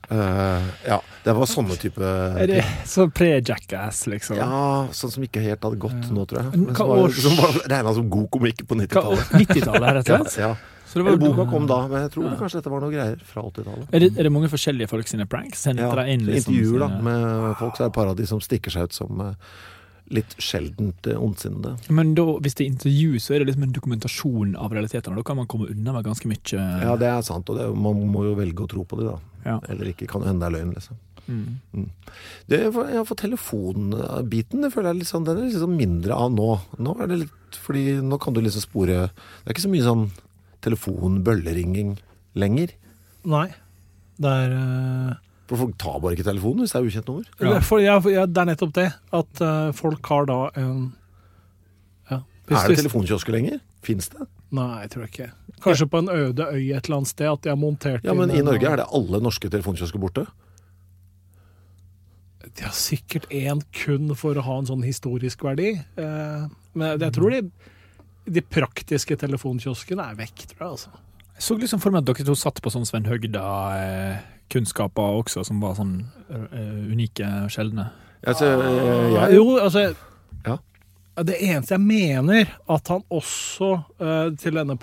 Speaker 6: Uh, ja, det var sånne type
Speaker 8: Er det så pre-Jackass, liksom?
Speaker 6: Ja, sånn som ikke helt hadde gått nå, tror jeg. Men
Speaker 8: Hva
Speaker 6: som var,
Speaker 8: års-
Speaker 6: som var regnet som god komikk på nittitallet.
Speaker 8: nittitallet, rett og slett?
Speaker 6: Ja,
Speaker 8: Så det
Speaker 6: ja.
Speaker 8: var-
Speaker 6: Boka kom da, men jeg tror kanskje dette var noe greier fra åttitallet.
Speaker 8: Er det, er det mange forskjellige folk sine pranks? Sendte
Speaker 6: Ja,
Speaker 8: deg inn liksom
Speaker 6: intervjuer da,
Speaker 8: sine-
Speaker 6: med folk, så er det par av de som stikker seg ut som uh, litt sjeldent uh, ondsinnede.
Speaker 8: Men da, hvis det er intervju, så er det liksom en dokumentasjon av realitetene. Da kan man komme unna med ganske mye.
Speaker 6: Ja, det er sant, og det, man må jo velge å tro på det da.
Speaker 8: Ja.
Speaker 6: Eller ikke, kan hende det er løgn, liksom.
Speaker 8: Mm.
Speaker 6: Mm. Det, ja, for telefonbiten, det føler jeg litt sånn, den er liksom mindre av nå. Nå er det litt, fordi nå kan du liksom spore, det er ikke så mye sånn telefonbølleringing lenger.
Speaker 7: Nei. Det er uh...
Speaker 6: For folk tar bare ikke telefonen hvis det er ukjent nummer.
Speaker 7: Ja. Det, er for, ja, ja, det er nettopp det. At uh, folk har da en ja, hvis
Speaker 6: Er det
Speaker 7: hvis-
Speaker 6: telefonkiosker lenger? Finns det?
Speaker 7: Nei, jeg tror ikke. Kanskje på en øde øy et eller annet sted at de har montert
Speaker 6: Ja, men
Speaker 7: inn
Speaker 6: i
Speaker 7: en-
Speaker 6: Norge er det alle norske telefonkiosker borte.
Speaker 7: De har sikkert en kun for å ha en sånn historisk verdi. Uh, men jeg tror de, de praktiske telefonkioskene er vekk, tror jeg. Altså.
Speaker 8: Jeg så liksom for meg at dere to satt på sånn Sven Høgda eh, kunnskaper også, som var sånn eh, unike og sjeldne.
Speaker 6: Altså, jeg,
Speaker 7: Jo, altså
Speaker 6: Ja.
Speaker 7: Det eneste jeg mener, at han også eh, til denne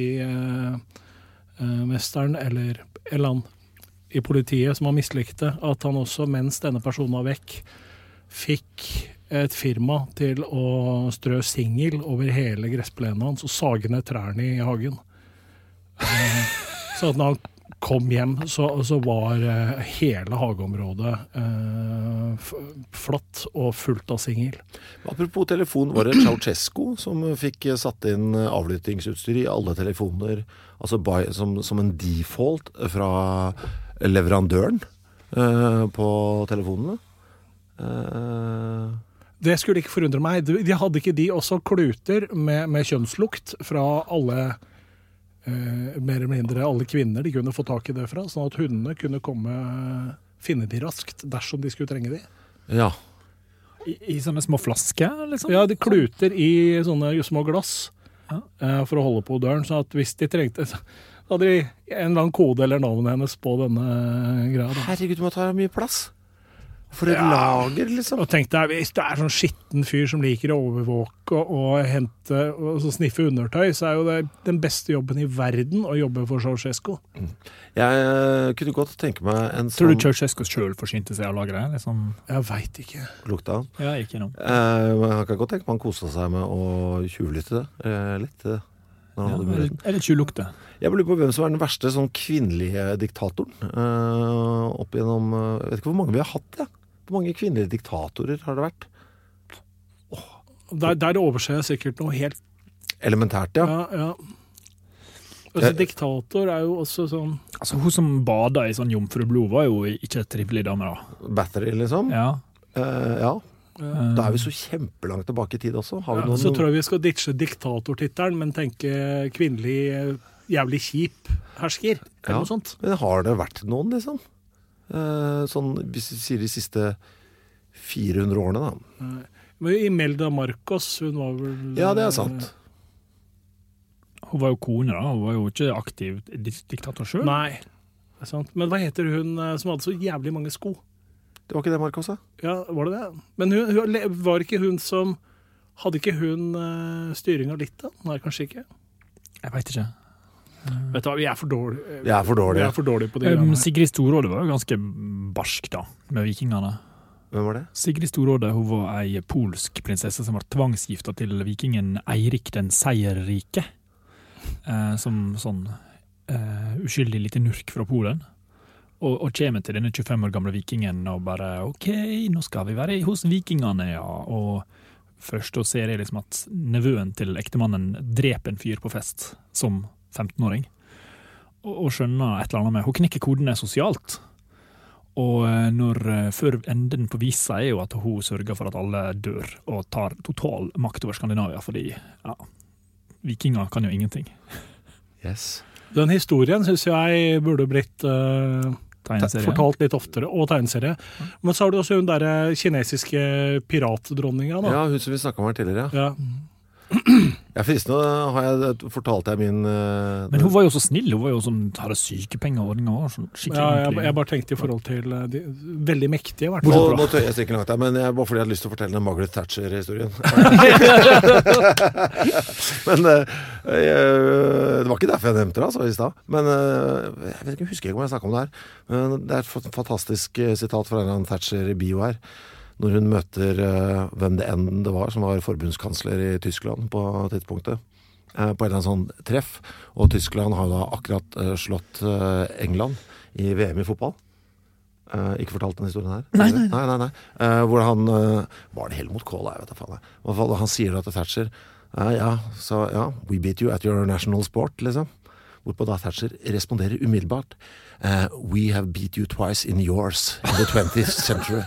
Speaker 7: politimesteren eh, eller en eller annen i politiet som har mislikt det, at han også, mens denne personen var vekk, fikk et firma til å strø singel over hele gressplenen hans og sage ned trærne i hagen. Eh, så at når han kom hjem, så, så var eh, hele hageområdet eh, f- flatt og fullt av singel.
Speaker 6: apropos telefon, var det Ceausescu som fikk satt inn avlyttingsutstyr i alle telefoner, altså by, som, som en default fra leverandøren eh, på telefonene? Eh,
Speaker 7: Det skulle ikke forundre meg. De de hadde ikke de også kluter med, med kjønnslukt fra alle, eh, mer eller mindre alle kvinner de kunne få tak i det fra, sånn at hundene kunne komme, finne de raskt dersom de skulle trenge de.
Speaker 6: ja.
Speaker 8: I, I sånne små flasker, liksom?
Speaker 7: Ja, de kluter i sånne små glass
Speaker 8: Ja.
Speaker 7: eh, for å holde på døren, så at hvis de trengte, så hadde de en eller annen kode eller navnet hennes på denne greia. Da.
Speaker 6: Herregud, du må ta mye plass. For et
Speaker 7: Ja.
Speaker 6: lager, liksom.
Speaker 7: Og tenk deg, hvis du er sånn skitten fyr som liker å overvåke og, og hente og så sniffe undertøy, så er jo det den beste jobben i verden å jobbe for Ceausescu.
Speaker 6: Jeg eh, kunne godt tenke meg en
Speaker 8: Tror
Speaker 6: sånn
Speaker 8: du Ceausescu selv forsynte seg av lagret? Liksom?
Speaker 7: Jeg veit ikke.
Speaker 6: lukta.
Speaker 8: Ja, jeg gikk gjennom.
Speaker 6: Eh, men jeg kan godt tenke meg han koste seg med å tjuvlytte det eh, litt. eh, Når han
Speaker 8: Ja,
Speaker 6: hadde
Speaker 8: er
Speaker 6: muligheten.
Speaker 8: det- er det tjuvlukte?
Speaker 6: Jeg lurer på hvem som er den verste sånn kvinnelige diktatoren. Eh, opp gjennom eh, Jeg vet ikke hvor mange vi har hatt, ja. Hvor mange kvinnelige diktatorer har det vært?
Speaker 7: Der, der overser jeg sikkert noe helt
Speaker 6: Elementært, ja.
Speaker 7: Ja, ja. Altså, diktator er jo også sånn
Speaker 8: Altså, hun som bada i sånn jomfrublod var jo ikke et trivelig dame, da.
Speaker 6: Battery, liksom.
Speaker 8: Ja.
Speaker 6: Eh, ja.
Speaker 7: ja.
Speaker 6: Da er vi så kjempelangt tilbake i tid også. Har vi
Speaker 7: Ja,
Speaker 6: noen
Speaker 7: så tror jeg vi skal ditche diktatortittelen, men tenke kvinnelig eh, jævlig kjip hersker, eller
Speaker 6: Ja.
Speaker 7: noe sånt.
Speaker 6: Men har det vært noen, liksom? Eh, sånn, hvis vi sier de siste fire hundre årene, da.
Speaker 7: Men Imelda Marcos, hun var vel
Speaker 6: Ja, det er sant.
Speaker 8: Hun var jo kone, da. Hun var jo ikke aktiv dik- diktator sjøl.
Speaker 7: Nei, det er sant. Men hva heter hun eh, som hadde så jævlig mange sko?
Speaker 6: Det var ikke det Marcos sa?
Speaker 7: Ja, var det det? Men hun, hun, le- var ikke hun som Hadde ikke hun uh, styringa litt, da? Nei, kanskje ikke.
Speaker 8: Jeg veit ikke.
Speaker 7: Vet du hva, vi er for dårlige.
Speaker 6: Vi er for dårlige.
Speaker 7: Vi er for dårlige på de
Speaker 8: Um,
Speaker 7: greiene her.
Speaker 8: Sigrid Storråde var jo ganske barsk, da, med vikingene.
Speaker 6: Hvem var det?
Speaker 8: Sigrid Storråde hun var ei polsk prinsesse som var tvangsgifta til vikingen Eirik den seierrike. Eh, som sånn eh, uskyldig lite nurk fra Polen. Og, og kommer til denne tjuefem år gamle vikingen og bare OK, nå skal vi være hos vikingene, ja. Og først da ser jeg liksom at nevøen til ektemannen dreper en fyr på fest som femtenåring. Og, og skjønner et eller annet med hun knekker kodene sosialt. Og når, før enden på visa er jo at hun sørger for at alle dør og tar total makt over Skandinavia, fordi ja, vikinger kan jo ingenting.
Speaker 6: Yes.
Speaker 7: Den historien syns jeg burde blitt uh,
Speaker 8: Tegneserie.
Speaker 7: fortalt litt oftere, og tegneserie. Men så har du også hun der kinesiske piratdronninga, da.
Speaker 6: Ja, hun som vi snakket om her tidligere.
Speaker 7: Ja.
Speaker 6: Jeg fristende har jeg fortalt deg min uh,
Speaker 8: Men hun var jo så snill, hun var jo sånn, hadde sykepengeordninger, sånn skikkelig
Speaker 7: Ja, jeg,
Speaker 8: ordentlig.
Speaker 7: jeg bare tenkte i forhold til uh, de veldig mektige, i hvert
Speaker 6: Nå,
Speaker 7: fall.
Speaker 6: nå tør jeg stikke langt der, men jeg, bare fordi jeg hadde lyst til å fortelle den Margaret Thatcher-historien. men uh, jeg, det var ikke derfor jeg nevnte det, altså, i sted. Men uh, jeg vet ikke, jeg husker ikke om jeg snakket om det her. Men det er et fantastisk uh, sitat fra en Thatcher-bio her. Når hun møter uh, hvem det enn det var som var forbundskansler i Tyskland på tidspunktet, uh, på en eller annen sånn treff, og Tyskland har da akkurat uh, slått uh, England i V M i fotball. Uh, ikke fortalt den historien her?
Speaker 8: Nei, nei,
Speaker 6: nei. nei, nei. Uh, hvor han, uh, var det Helmut Kohl, jeg vet ikke faen. I hvert fall, han sier da til Thatcher, uh, ja, så ja, we beat you at your national sport, liksom. Hvorpå da Thatcher responderer umiddelbart, uh, we have beat you twice in yours in the twentieth century.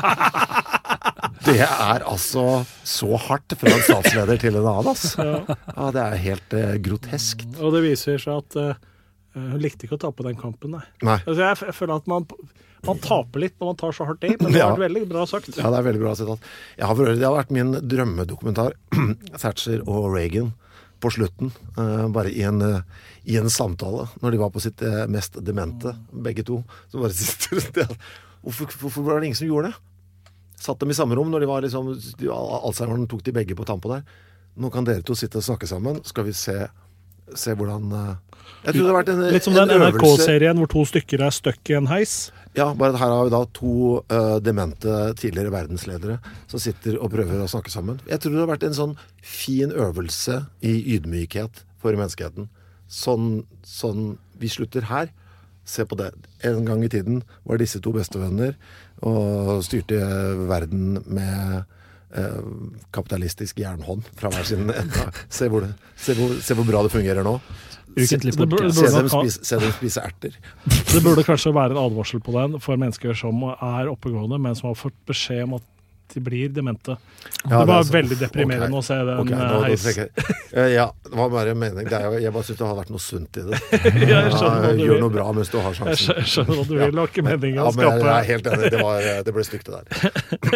Speaker 6: Det er altså så hardt fra en statsleder til en annen, altså. Ja. Ja, det er helt uh, groteskt.
Speaker 7: Og det viser seg at uh, hun likte ikke å tape den kampen, nei.
Speaker 6: Nei.
Speaker 7: Altså, jeg, jeg føler at man, man taper litt når man tar så hardt i, men det har vært veldig bra sagt.
Speaker 6: Ja, det er veldig bra sitat. Jeg har, det har vært min drømmedokumentar, Thatcher og Reagan, på slutten, uh, bare i en, uh, i en samtale, når de var på sitt uh, mest demente, begge to. Så bare sitter det. Hvorfor, hvorfor var det ingen som gjorde det? Satt dem i samme rom når de var liksom, de, Alzheimeren tok de begge på tampen der. Nå kan dere to sitte og snakke sammen, skal vi se, se hvordan... Uh, jeg tror det har vært en,
Speaker 7: litt som
Speaker 6: en
Speaker 7: den N R
Speaker 6: øvelse...
Speaker 7: K-serien hvor to stykker er støkk i en heis.
Speaker 6: Ja, bare her har vi da to uh, demente tidligere verdensledere som sitter og prøver å snakke sammen. Jeg tror det har vært en sånn fin øvelse i ydmykhet for menneskeheten. Sånn, sånn vi slutter her. Se på det. En gang i tiden var disse to bestevenner og styrte verden med uh, kapitalistisk jernhånd fra hver sin ende. Se hvor, det, se, hvor, se hvor bra det fungerer nå. Se,
Speaker 8: Ukentlig
Speaker 6: se,
Speaker 8: podcast.
Speaker 6: se, dem spise, se dem spise erter.
Speaker 7: Det burde kanskje være en advarsel på den for mennesker som er oppegående, men som har fått beskjed om at de blir demente.
Speaker 6: Ja,
Speaker 7: det var
Speaker 6: det er så-
Speaker 7: veldig deprimerende
Speaker 6: ok.
Speaker 7: å se den
Speaker 6: Ok, nå-
Speaker 7: eh,
Speaker 6: nå
Speaker 7: heis.
Speaker 6: tenker jeg- Eh, Ja, det var bare en mening. Det er, jo- jeg bare synes det har vært noe sunt i det.
Speaker 7: Jeg skjønner hva du
Speaker 6: Gjør
Speaker 7: vil.
Speaker 6: noe bra mens du har
Speaker 7: Jeg
Speaker 6: sjansen.
Speaker 7: skjø- jeg skjønner hva du vil, det var ikke meningen å
Speaker 6: Ja, men jeg,
Speaker 7: skape-
Speaker 6: jeg er helt enig. Det, var, det ble stygt det der.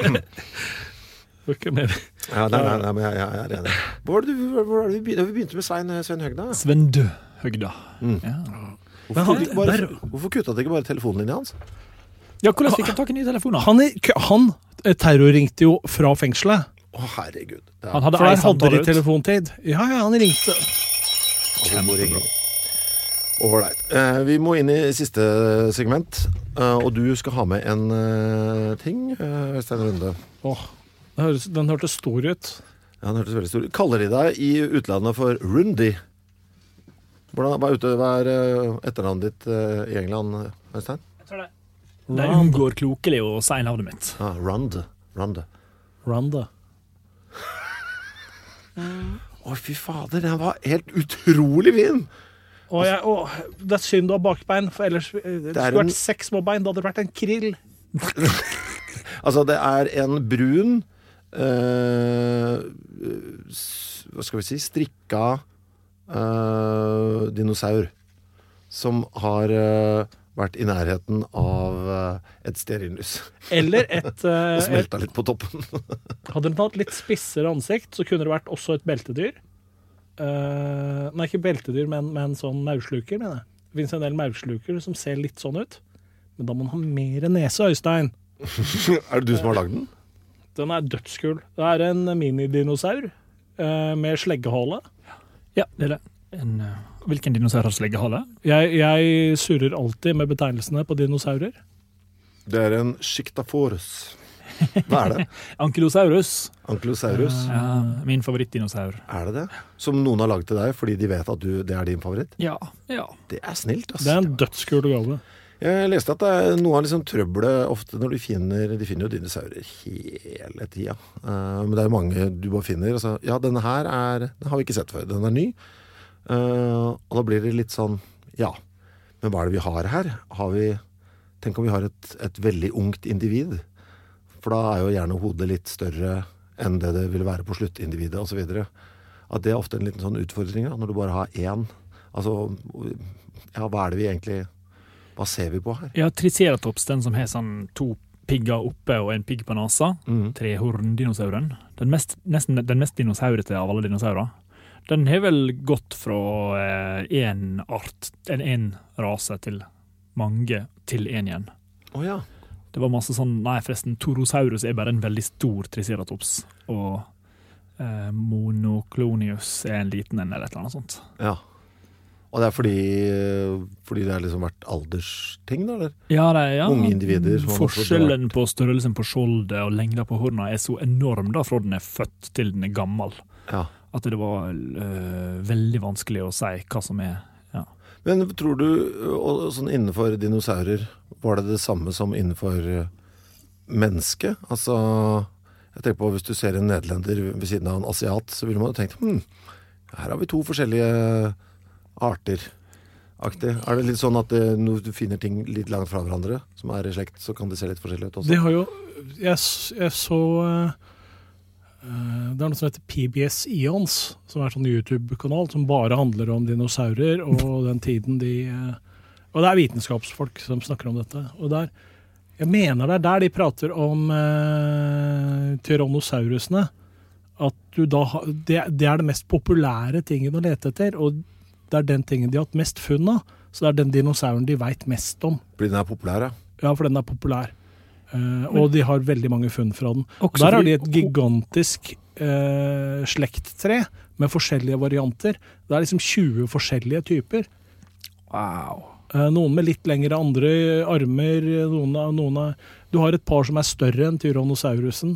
Speaker 7: Det var ikke mer.
Speaker 6: Ja, nei, nei, nei, men jeg, jeg er enig. Hvor var det du, hvor var det vi begynte, vi begynte med Svein, Svein Høgda?
Speaker 8: Svend Høgda.
Speaker 6: Mm.
Speaker 8: Ja.
Speaker 6: Hvorfor,
Speaker 7: han-
Speaker 6: kuttet ikke bare, hvorfor kuttet det ikke bare telefonlinjen hans?
Speaker 8: ja, hvordan fikk han tak i nye telefoner?
Speaker 7: Han, i- han eh, terrorringte jo fra fengselet.
Speaker 6: Å, herregud. Det er,
Speaker 8: Han hadde
Speaker 7: For
Speaker 8: ei
Speaker 7: der hadde
Speaker 8: samtale
Speaker 7: de
Speaker 8: ut.
Speaker 7: telefontid. Ja, ja, han ringte.
Speaker 6: altså, må ringe. Alright. Eh, vi må inn i siste segment, eh, og du skal ha med en eh, ting, eh, Øystein Runde.
Speaker 7: Åh, det høres, den hørtes stor ut.
Speaker 6: Ja, den hørtes veldig stor ut. Kaller de deg i utlandet for Rundy? Hvordan, hva er, ute, hva er eh, etternavnet ditt eh, i England, Øystein?
Speaker 8: De unngår klokelig å si navnet mitt.
Speaker 6: Ah, Rund. Rund.
Speaker 7: Randa.
Speaker 6: Å, fy fader, den var helt utrolig fin!
Speaker 7: Og jeg, å, det er synd du har bakbein, for ellers eh, det
Speaker 6: er
Speaker 7: skulle
Speaker 6: en-
Speaker 7: vært seks små bein, da hadde det vært en krill.
Speaker 6: Altså, det er en brun eh, s- hva skal vi si? Strikka eh, dinosaur som har eh, vært i nærheten av eh, et stearinlys.
Speaker 7: Eller et,
Speaker 6: Og
Speaker 7: eh, et
Speaker 6: smelta litt på toppen.
Speaker 7: Hadde den hatt litt spissere ansikt, så kunne det vært også et beltedyr. Eh, nei, ikke beltedyr, men, men sånn maursluker, mener jeg. Det finnes en del maursluker som ser litt sånn ut. Men da må den ha mer nese, Øystein.
Speaker 6: Er det du som har lagd den?
Speaker 7: Den er dødskul. Det er en minidinosaur eh, med sleggehale.
Speaker 8: Ja, det er det. En, uh, hvilken dinosaur har sleggehale?
Speaker 7: Jeg, jeg surrer alltid med betegnelsene på dinosaurer.
Speaker 6: Det er en Schiktaphoros. Hva er det?
Speaker 8: Ankylosaurus.
Speaker 6: Ankylosaurus.
Speaker 8: Ja, min favorittdinosaur.
Speaker 6: Er det det? Som noen har lagd til deg fordi de vet at du, det er din favoritt?
Speaker 8: Ja, ja.
Speaker 6: Det er snilt, ass.
Speaker 7: Det er en dødskul gave.
Speaker 6: Jeg leste at det er noe av liksom trøbbelet ofte når de finner, de finner jo dinosaurer hele tida. Uh, men det er jo mange du bare finner. Altså, ja, denne her er, den har vi ikke sett før. Den er ny. Uh, og da blir det litt sånn, ja, men hva er det vi har her? Har vi, tenk om vi har et, et veldig ungt individ. For da er jo gjerne hodet litt større enn det det vil være på sluttindividet og så videre. At det er ofte en liten sånn utfordring da, når du bare har én. Altså, ja, hva er det vi egentlig... Hva ser vi på her?
Speaker 8: Ja, Triceratops, den som har sånn to pigger oppe og en pigg på nasa.
Speaker 6: Mm.
Speaker 8: Trehorn-dinosauren. Den mest, nesten den mest dinosaurete av alle dinosaurer. Den har vel gått fra en art, en, en rase til mange til en igjen.
Speaker 6: Å ja.
Speaker 8: Det var masse sånn, nei forresten, Torosaurus er bare en veldig stor triceratops, og eh, Monoclonius er en liten en eller et eller annet sånt.
Speaker 6: Ja. Og det er fordi, fordi det har liksom vært aldersting, da, eller?
Speaker 8: Ja, det er ja.
Speaker 6: Unge individer.
Speaker 8: Forskjellen på størrelsen på skjoldet og lengda på horna er så enorm da, fra den er født til den er gammel.
Speaker 6: Ja.
Speaker 8: At det var øh, veldig vanskelig å si hva som er, ja.
Speaker 6: Men tror du, og sånn innenfor dinosaurer, var det det samme som innenfor menneske? Altså, jeg tenker på hvis du ser en nederlender ved siden av en asiat, så ville man jo tenkt, hm, her har vi to forskjellige arter. Aktig. Er det litt sånn at det, når du finner ting litt langt fra hverandre, som er i slekt, så kan det se litt forskjellig ut også?
Speaker 7: Det har jo, jeg, jeg så, uh, det er noe som heter P B S Ions, som er en sånn YouTube-kanal, som bare handler om dinosaurer, og den tiden de, uh, og det er vitenskapsfolk som snakker om dette, og der, jeg mener det er der de prater om uh, tyrannosaurusene, at du da, det, det er det mest populære tingen å lete etter, og det er den tingen de har hatt mest funn av. Så det er den dinosauren de vet mest om.
Speaker 6: Fordi den er populær, ja?
Speaker 7: Ja, for den er populær. Uh, og de har veldig mange funn fra den.
Speaker 8: Også
Speaker 7: Der har de et gigantisk uh, slekttre med forskjellige varianter. Det er liksom tjue forskjellige typer.
Speaker 8: Wow.
Speaker 7: Uh, noen med litt lengre andre armer. Noen av, noen av, du har et par som er større enn tyrannosaurusen.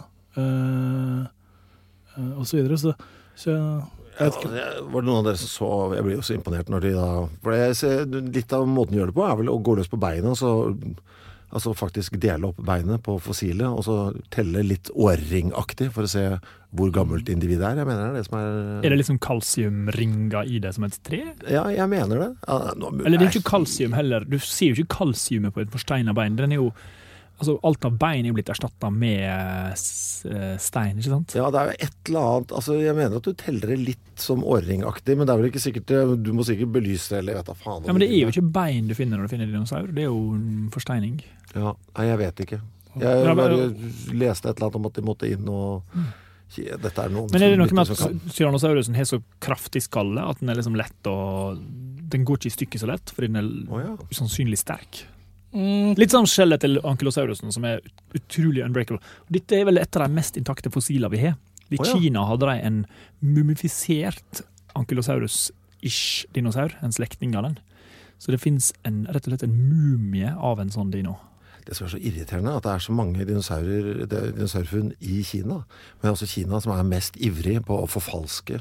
Speaker 7: Uh, uh, og så videre. Så, så
Speaker 6: Ja, var det noen av dere som så, jeg blir jo så imponert når de da, for jeg ser, litt av måten å gjøre det på er vel å gå løs på beina, så, altså faktisk dele opp beinet på fossilet, og så telle litt årringaktig for å se hvor gammelt individet er. Jeg mener det er det som er...
Speaker 8: Er det liksom kalsiumringer i det som et tre?
Speaker 6: Ja, jeg mener det. Ja, nå,
Speaker 8: Eller det er ikke kalsium heller. Du ser jo ikke kalsiumet på et forsteinet bein. Den er jo... Altså, alt av bein er jo blitt erstattet med stein, ikke sant?
Speaker 6: Ja, det er jo et eller annet, altså jeg mener at du teller det litt som årringaktig, men det er vel ikke sikkert, du må sikkert belyse det, eller jeg vet da faen.
Speaker 8: Ja, men det er jo ikke bein du finner når du finner dinosaur, det er jo en forsteining.
Speaker 6: Ja, nei, jeg vet ikke. Jeg bare leste et eller annet om at de måtte inn og... Dette er noen
Speaker 8: men er det noe med at tyrannosaurusen har så kraftig skalle, at den er liksom lett og... Den går ikke i stykker så lett, fordi den er
Speaker 6: oh, ja.
Speaker 8: Sannsynlig sterk. Mm. Litt sånn skjellet til ankylosaurusen som er utrolig unbreakable. Dette er vel et av de mest intakte fossiler vi har. I oh, ja. Kina hadde de en mumifisert ankylosaurus-ish dinosaur, en slektning av den. Så det finnes en, rett og slett en mumie av en sånn dino.
Speaker 6: Det som er så irriterende at det er så mange dinosaurer, dinosaurfunn i Kina, men også Kina som er mest ivrig på å forfalske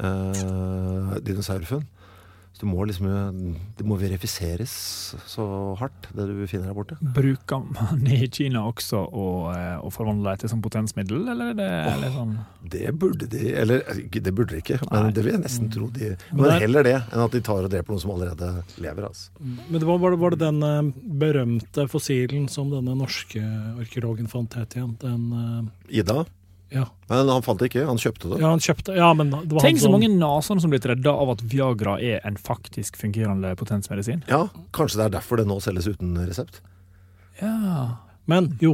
Speaker 6: uh, dinosaurfunn. Du må liksom, det må verifiseres så hardt, det du finner her borte.
Speaker 8: Bruker man i Kina også å, å forvandle det til sånn potensmiddel, eller er det oh, eller sånn?
Speaker 6: Det burde de, eller det burde de ikke, men Nei. Det vil jeg nesten tro de, men heller det enn at de tar og dreper noen som allerede lever, altså.
Speaker 7: Men det var, var det den berømte fossilen som denne norske arkeologen fant het igjen, den...
Speaker 6: Ida?
Speaker 7: Ja.
Speaker 6: Men han fant det ikke, han kjøpte det.
Speaker 7: Ja, han kjøpte, ja, men det var
Speaker 8: Tenk så
Speaker 7: som...
Speaker 8: mange naser som blir redda av at Viagra er en faktisk fungerende potensmedisin.
Speaker 6: Ja, kanskje det er derfor det nå selges uten resept.
Speaker 8: Ja.
Speaker 7: Men jo,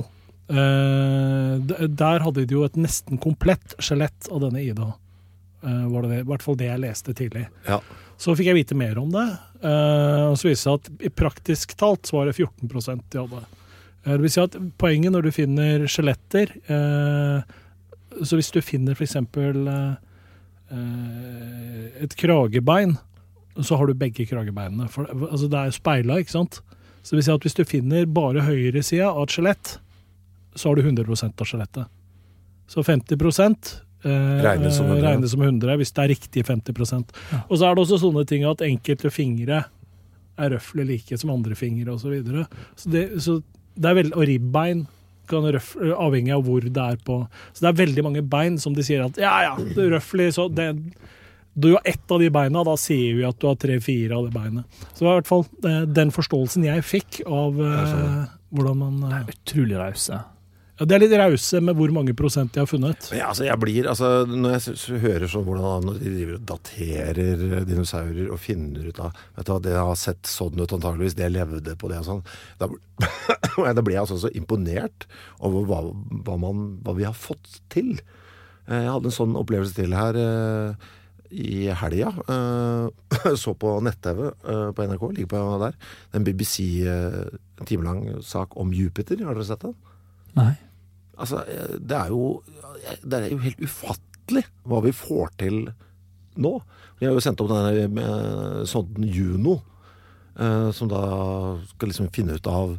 Speaker 7: eh, der hadde de jo et nesten komplett skjelett av denne Ida. Eh, var det det? I hvert fall det jeg leste tidlig.
Speaker 6: Ja.
Speaker 7: Så fikk jeg vite mer om det, eh, og så viste det seg at i praktisk talt så var det fjorten prosent de hadde. Eh, det vil si at poenget når du finner skjeletter, eh, så hvis du finner for eksempel uh, et kragebein, så har du begge kragebeinene. For, altså det er speilet, ikke sant? Så det vil si at hvis du finner bare høyre siden av et skjelett, så har du hundre prosent av skjelettet. Så femti prosent uh, regnes som, regnes som hundre, hvis det er riktig femti prosent. Ja. Og så er det også sånne ting at enkelte fingre er røffelig like som andre fingre, og så videre. Så det, så det er veldig, og ribbein, kan røff, avhengig av hvor det er på. Så det er veldig mange bein som de sier at ja, ja, det er røffelig, så det, du har ett av de beina, da sier vi at du har tre-fire av de beina. Så det var i hvert fall den forståelsen jeg fikk av uh, hvordan man...
Speaker 8: Uh, det er utrolig rause.
Speaker 7: Ja, det er litt rause med hvor mange prosent de har funnet.
Speaker 6: Ja, altså jeg blir, altså når jeg s- hører sånn hvordan når de driver og daterer dinosaurer og finner ut av, vet du hva, det har sett sånn ut antageligvis, det levde på det og sånn, da, da blir jeg altså så imponert over hva, hva, man, hva vi har fått til. Eh, Jeg hadde en sånn opplevelse til her eh, i helga, eh, så på nett-tv eh, på N R K, ligger på der, en B B C eh, en timelang sak om Jupiter, har dere sett den?
Speaker 8: Nei.
Speaker 6: Altså, det er jo det er jo helt ufattelig hva vi får til nå. Vi har jo sendt opp denne med sånn Juno, eh, som da skal liksom finne ut av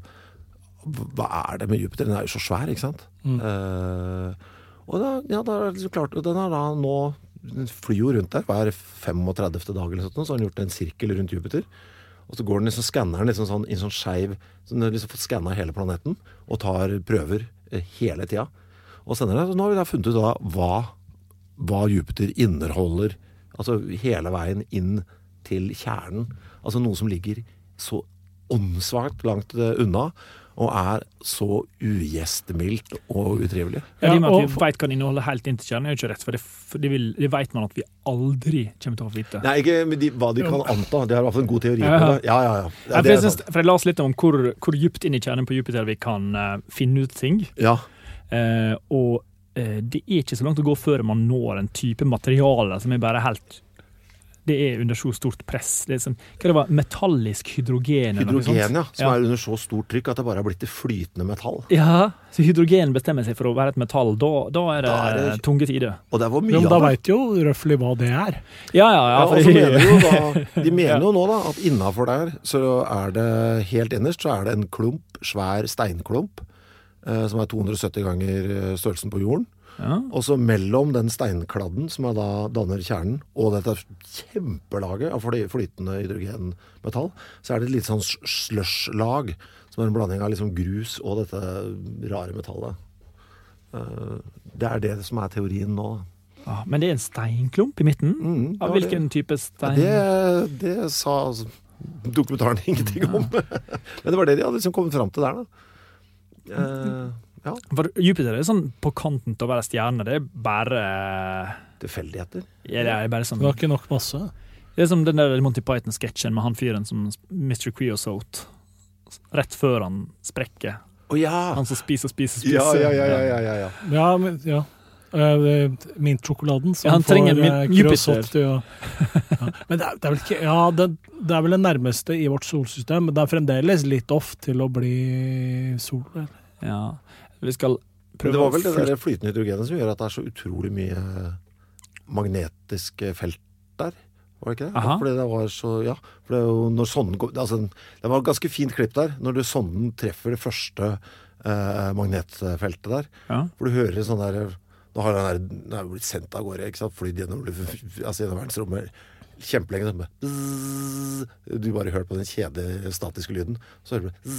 Speaker 6: hva er det med Jupiter? Den er jo så svær, ikke sant? Mm. Eh, og da, ja, da er det liksom klart, den er da nå, den flyr jo rundt der, hver femogtredivte dag eller sånt, så har den gjort en sirkel rundt Jupiter. Og så går den liksom, skanner den liksom sånn, i en sånn skeiv, så den har liksom fått skannet hele planeten, og tar prøver hele tida. Og sender det. Så nå har vi da funnet ut da hva, hva Jupiter inneholder, altså hele veien inn til kjernen. Altså noe som ligger så åndssvagt langt unna, og er så ugjestmildt og utrivelig.
Speaker 8: Ja, I og med at
Speaker 7: og-
Speaker 8: vi vet hva den inneholder helt inn til kjernen, er jo ikke rett, for det, for det, vil, det vet man at vi aldri kommer til å få vite.
Speaker 6: Nei, ikke men de, hva de kan anta. De har i hvert fall en god teori
Speaker 8: Ja,
Speaker 6: på
Speaker 8: ja.
Speaker 6: det. Ja, ja, ja.
Speaker 8: Ja,
Speaker 6: ja
Speaker 8: for,
Speaker 6: det
Speaker 8: jeg
Speaker 6: er
Speaker 8: synes,
Speaker 6: sant.
Speaker 8: for jeg las litt om hvor, hvor dypt inn i kjernen på Jupiter vi kan eh, finne ut ting.
Speaker 6: Ja.
Speaker 8: Eh, og eh, det er ikke så langt å gå før man når en type materiale som er bare helt Det er under så stort press. Det er sånn, hva det var, metallisk hydrogen eller noe sånt.
Speaker 6: Hydrogen, ja. Som
Speaker 8: Ja.
Speaker 6: er under så stort trykk at det bare er blitt til flytende metall.
Speaker 8: Ja, så hydrogen bestemmer seg for å være et metall. Da, da er det,
Speaker 6: Da er det-
Speaker 8: tunge tider.
Speaker 6: Og det er hvor mye
Speaker 7: Jo, men da
Speaker 6: av det.
Speaker 7: vet jo røffelig hva det er.
Speaker 8: Ja, ja, ja.
Speaker 6: Ja, og
Speaker 8: fordi-
Speaker 6: så mener jo da, de mener
Speaker 8: Ja.
Speaker 6: jo nå da at innenfor der så er det helt innerst så er det en klump, svær steinklump, eh, som er to hundre og sytti ganger eh, størrelsen på jorden.
Speaker 8: Ja.
Speaker 6: Og så mellom den steinkladden som er da danner kjernen, og dette kjempelaget av fly, flytende hydrogenmetall, så er det et litt sånn slush-lag, som er en blanding av liksom grus og dette rare metallet. Eh, Det er det som er teorien nå.
Speaker 8: Ja, men det er en steinklump i midten?
Speaker 6: Mm,
Speaker 8: Av
Speaker 6: ja,
Speaker 8: hvilken type
Speaker 6: Ja,
Speaker 8: stein?
Speaker 6: det, det sa altså, dokumentaren ingenting om. Men det var det de hadde liksom kommet fram til der, da. Eh, ja,
Speaker 8: For Jupiter er sånn på kanten til å være stjerne. Det er bare
Speaker 6: tilfeldigheter.
Speaker 8: ja, det er bare sånn
Speaker 7: Det var ikke nok masse.
Speaker 8: Det er som den der Monty Python-sketsjen med han fyren som mister Creosote. Rett før han sprekker.
Speaker 6: Å ja!
Speaker 8: Han som spiser, spiser, spiser.
Speaker 6: Ja, ja, ja, ja, ja, ja, ja.
Speaker 7: Ja, men, ja. Uh, Mintsjokoladen som
Speaker 8: Ja, han trenger
Speaker 7: får
Speaker 8: min-
Speaker 7: eh,
Speaker 8: Jupiter.
Speaker 7: Creosote til å- ja. Men det er, det er vel ikke Ja, det, det er vel det nærmeste i vårt solsystem, men det er fremdeles litt off til å bli sol. Eller?
Speaker 8: Ja. Vi skal
Speaker 6: Men
Speaker 8: prøve
Speaker 6: det var vel
Speaker 8: å
Speaker 6: det
Speaker 8: flytte-
Speaker 6: der flytende hydrogenet som gjør at det er så utrolig mye magnetisk felt der. Var det ikke det?
Speaker 8: Aha.
Speaker 6: Fordi det var så, ja, for det er jo når sonden kom, altså, det var et ganske fint klipp der, når du, sonden treffer det første eh, magnetfeltet der.
Speaker 8: Ja.
Speaker 6: For du hører sånn der, nå har den der, den er jo blitt sendt av gårde, ikke sant, flydd gjennom, altså, gjennom verdensrommet, kjempelenge, sånn, bzzz, du bare hører på den kjedelige statiske lyden, så hører du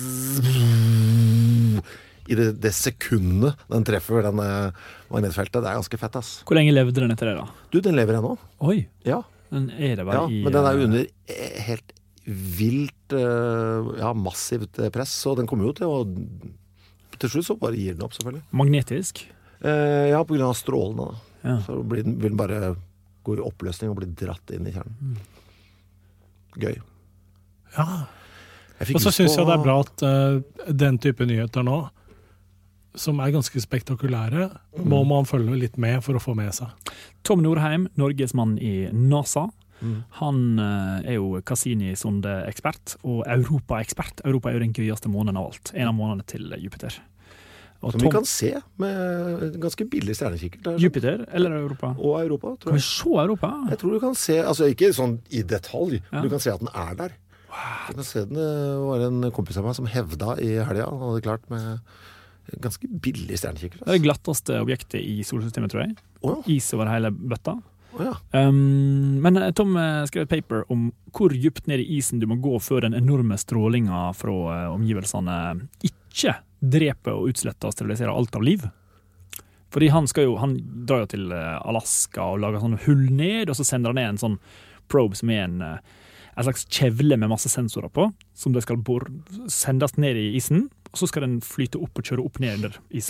Speaker 6: bzzz, i det, det sekundet den treffer den eh, magnetfeltet. Det er ganske fett, ass.
Speaker 8: Hvor lenge levde den etter det, da?
Speaker 6: Du, den lever ennå.
Speaker 8: Oi,
Speaker 6: Ja,
Speaker 8: den er det bare
Speaker 6: ja,
Speaker 8: i
Speaker 6: men den er jo
Speaker 8: eh,
Speaker 6: under eh, helt vilt, eh, ja, massivt eh, press, så den kommer jo til å, til slutt så bare gir den opp, selvfølgelig.
Speaker 8: magnetisk.
Speaker 6: Eh, ja, på grunn av strålene, da.
Speaker 8: Ja.
Speaker 6: Så blir den, vil den bare gå i oppløsning og bli dratt inn i kjernen. Gøy.
Speaker 7: Ja.
Speaker 6: Jeg fikk
Speaker 7: Og så
Speaker 6: lyst
Speaker 7: syns
Speaker 6: på-
Speaker 7: jeg det er bra at eh, den type nyheter nå, som er ganske spektakulære, må man følge litt med for å få med seg.
Speaker 8: Tom Norheim, Norges mann i NASA.
Speaker 6: Mm.
Speaker 8: Han eh, er jo Cassini-sondeekspert og europaekspert. Europa er jo den gøyeste måneden av alt. En av månedene til Jupiter. Og
Speaker 6: Som vi kan se med en ganske billig stjernekikkert. der.
Speaker 8: Jupiter eller Europa?
Speaker 6: Og Europa, tror
Speaker 8: Kan vi
Speaker 6: jeg.
Speaker 8: se Europa?
Speaker 6: Jeg tror du kan se, altså ikke sånn i detalj,
Speaker 8: Ja.
Speaker 6: men du kan se at den er der. Du kan se den, det var en kompis av meg som hevda i helga, han hadde klart med en ganske billig stjernekikkert.
Speaker 8: Det er det glatteste objektet i solsystemet, tror jeg.
Speaker 6: Å ja.
Speaker 8: Is over hele bøtta.
Speaker 6: Å ja.
Speaker 8: Um, men eh, Tom eh, skrev et paper om hvor dypt ned i isen du må gå før den enorme strålinga fra eh, omgivelsene ikke dreper og utsletter og steriliserer alt av liv. Fordi han, skal jo, han drar jo til eh, Alaska og lager sånne hull ned, og så sender han ned en sånn probe som er en, eh, en slags kjevle med masse sensorer på, som det skal bor, sendes ned i isen, og så skal den flyte opp og kjøre opp ned under islaget.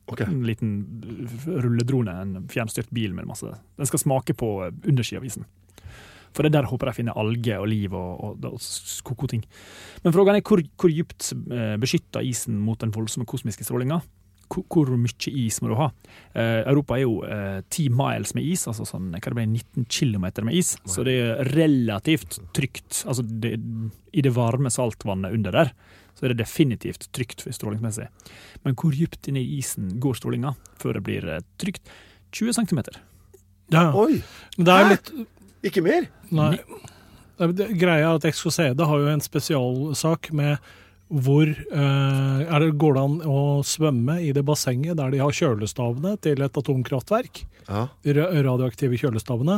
Speaker 6: Ok.
Speaker 8: En liten rulledrone, en fjernstyrt bil med masse. Den skal smake på undersida av isen. For det er der håper jeg finner alger og liv og, og, og koko ting. Men frågan er hvor, hvor djupt beskytter isen mot den voldsomme kosmiske strålinga? Hvor, hvor mye is må du ha? Eh, Europa er jo eh, ti miles med is, altså sånn, hva det ble, nitten kilometer med is, wow. Så det er relativt trygt. Altså det, i det varme saltvannet under der, så er det definitivt trygt for strålingsmessig. Men hvor djupt inn i isen går strålinga før det blir eh, trygt? tjue centimeter.
Speaker 7: Ja,
Speaker 6: Oi!
Speaker 7: Det er litt...
Speaker 6: Ikke mer?
Speaker 7: Nei. Det, greia er at X K C D har jo en spesialsak med hvor eh, er det, går det an å svømme i det bassenget der de har kjølestavene til et atomkraftverk. Ja. De radioaktive kjølestavene.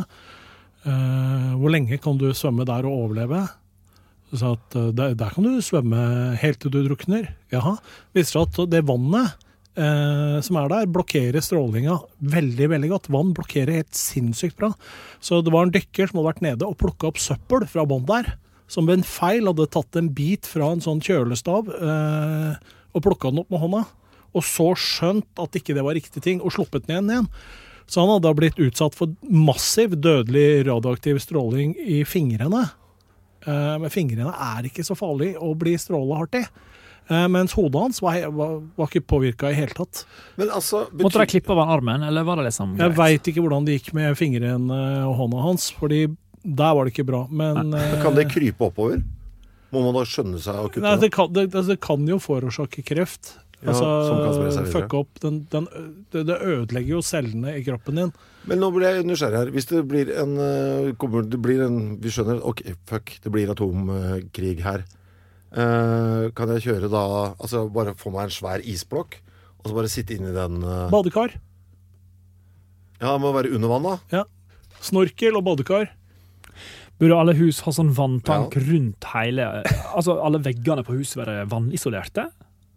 Speaker 7: Eh, hvor lenge kan du svømme der og overleve? Så at, der, der kan du svømme helt til du drukner. Jaha. Viser at det vannet Eh, som er der, blokkerer strålinga veldig, veldig godt. Vann blokkerer helt sinnssykt bra. Så det var en dykker som hadde vært nede og plukket opp søppel fra bånn der, som ved en feil hadde tatt en bit fra en sånn kjølestav eh, og plukket den opp med hånda, og så skjønt at ikke det var riktig ting, og sluppet den igjen igjen. Så han hadde blitt utsatt for massiv dødelig radioaktiv stråling i fingrene. Eh, men fingrene er ikke så farlig å bli strålet hardt i. Uh, mens hodet hans var, var, var ikke påvirket i hele tatt.
Speaker 6: Men altså, betyr...
Speaker 8: Måtte de klippe av armen, eller var det liksom greit?
Speaker 7: Jeg vet ikke hvordan det gikk med fingrene og hånda hans, fordi der var det ikke bra. Men, uh,
Speaker 6: kan det krype oppover? Må man da skjønne seg å kutte
Speaker 7: nei, det? Kan, det, det kan jo forårsake kreft.
Speaker 6: Ja,
Speaker 7: altså, fuck opp. Den, den, det, det ødelegger jo cellene i kroppen din.
Speaker 6: Men nå blir jeg nysgjerrig her. Hvis det blir en, kommer, det blir en vi skjønner, ok, fuck, det blir atomkrig her. Uh, kan jeg kjøre da, altså bare få meg en svær isblokk og så bare sitte inn i den uh...
Speaker 7: badekar.
Speaker 6: Ja, det må være under vann da.
Speaker 7: Ja, snorkel og badekar.
Speaker 8: Burde alle hus ha sånn vanntank
Speaker 6: ja.
Speaker 8: rundt hele, altså alle veggene på huset være vannisolerte?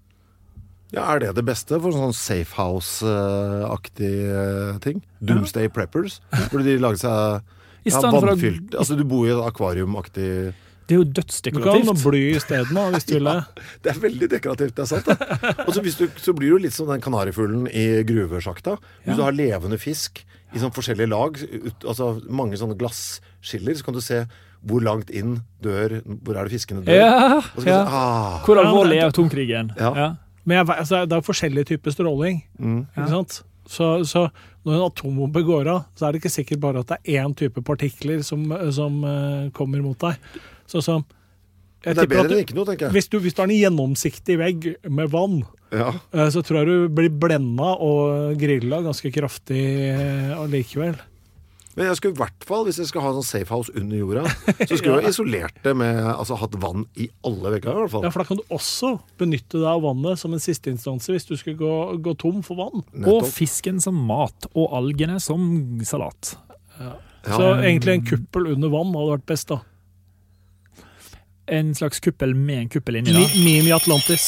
Speaker 6: Ja, er det det beste for sånn safe house-aktig uh, ting? Doomsday ja. Preppers? Burde de lage seg ja, vannfylt, å... altså du bor i et akvarium-aktig...
Speaker 8: Det er jo dødsdekorativt.
Speaker 7: Du kan bly i stedet nå, hvis du vil det.
Speaker 6: Ja, det er veldig dekorativt, det er sant det. Og så, hvis du, så blir du litt som den kanarifuglen i gruvesjakta. Hvis ja. du har levende fisk i sånne forskjellige lag, ut, altså mange sånne glasskiller, så kan du se hvor langt inn dør, hvor er det fiskene dør.
Speaker 8: Ja,
Speaker 6: og så
Speaker 8: ja.
Speaker 6: Si, ah.
Speaker 8: Hvor alvorlig er atomkrigen?
Speaker 6: Ja.
Speaker 8: Ja.
Speaker 7: Men jeg, altså, det er forskjellige typer stråling, mm. ikke sant? Så, så når en atombombe går av, så er det ikke sikkert bare at det er én type partikler som, som uh, kommer mot deg. Så, så,
Speaker 6: det er bedre enn ikke noe, tenker jeg.
Speaker 7: Hvis du, hvis du har en gjennomsiktig vegg med vann,
Speaker 6: ja.
Speaker 7: uh, så tror jeg du blir blendet og grillet ganske kraftig uh, likevel.
Speaker 6: Men jeg skulle i hvert fall, hvis jeg skal ha sånn safe house under jorda, så skulle jeg ja. isolert det med, altså hatt vann i alle veggene i hvert fall.
Speaker 7: Ja, for da kan du også benytte deg av vannet som en siste instanse hvis du skulle gå, gå tom for vann.
Speaker 8: Nettopp. Og fisken som mat, og algene som salat.
Speaker 7: Ja. Så ja. egentlig en kuppel under vann hadde vært best da.
Speaker 8: En slags kuppel med en kuppel inni da.
Speaker 7: Mini-Atlantis.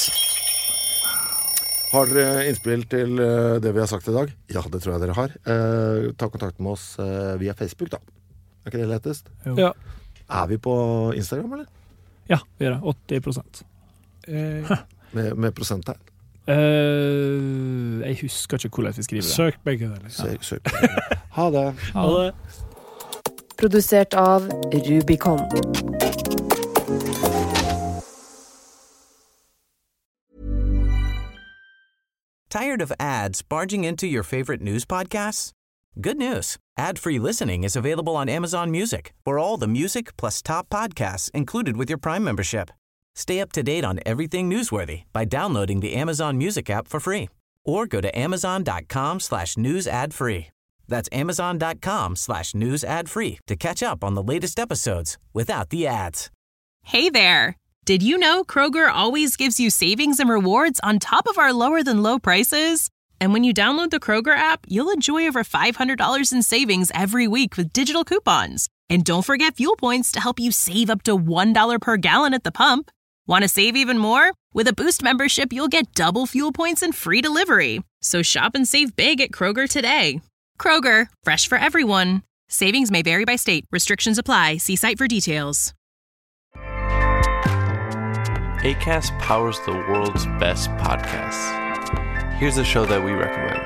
Speaker 6: Har dere innspill til uh, det vi har sagt i dag? Ja, det tror jeg dere har. Uh, ta kontakt med oss uh, via Facebook da. Er ikke det lettest?
Speaker 8: Jo.
Speaker 7: Ja.
Speaker 6: Er vi på Instagram, eller?
Speaker 8: Ja, vi er det. åtti prosent.
Speaker 7: Eh.
Speaker 6: med, med prosent her?
Speaker 8: Uh, jeg husker ikke hvordan vi skriver det.
Speaker 7: Søk begge deler.
Speaker 6: Søk, søk begge deler. Ha det.
Speaker 7: Ha det.
Speaker 2: Produsert av Rubicon.
Speaker 1: Tired of ads barging into your favorite news podcasts? Good news. Ad-free listening is available on Amazon Music for all the music plus top podcasts included with your Prime membership. Stay up to date on everything newsworthy by downloading the Amazon Music app for free or go to amazon.com slash news ad free. That's amazon.com slash news ad free to catch up on the latest episodes without the ads.
Speaker 9: Hey there. Did you know Kroger always gives you savings and rewards on top of our lower-than-low prices? And when you download the Kroger app, you'll enjoy over five hundred dollars in savings every week with digital coupons. And don't forget fuel points to help you save up to one dollar per gallon at the pump. Want to save even more? With a Boost membership, you'll get double fuel points and free delivery. So shop and save big at Kroger today. Kroger, fresh for everyone. Savings may vary by state. Restrictions apply. See site for details.
Speaker 4: Acast powers the world's best podcasts. Here's a show that we recommend.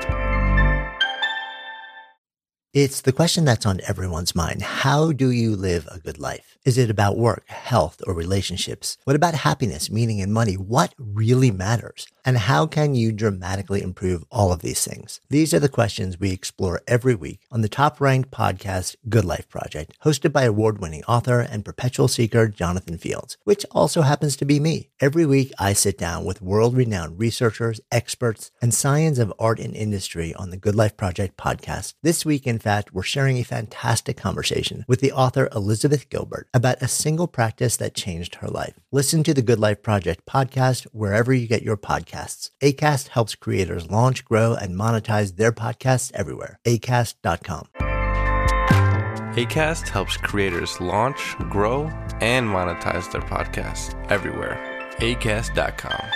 Speaker 5: It's the question that's on everyone's mind. How do you live a good life? Is it about work, health, or relationships? What about happiness, meaning, and money? What really matters? And how can you dramatically improve all of these things? These are the questions we explore every week on the top-ranked podcast, Good Life Project, hosted by award-winning author and perpetual seeker Jonathan Fields, which also happens to be me. Every week, I sit down with world-renowned researchers, experts, and science of art and industry on the Good Life Project podcast. This week, in fact, we're sharing a fantastic conversation with the author Elizabeth Gilbert about a single practice that changed her life. Listen to the Good Life Project podcast wherever you get your podcasts. Acast helps creators launch, grow, and monetize their podcasts everywhere. acast dot com.
Speaker 4: Acast helps creators launch, grow, and monetize their podcasts everywhere. acast dot com.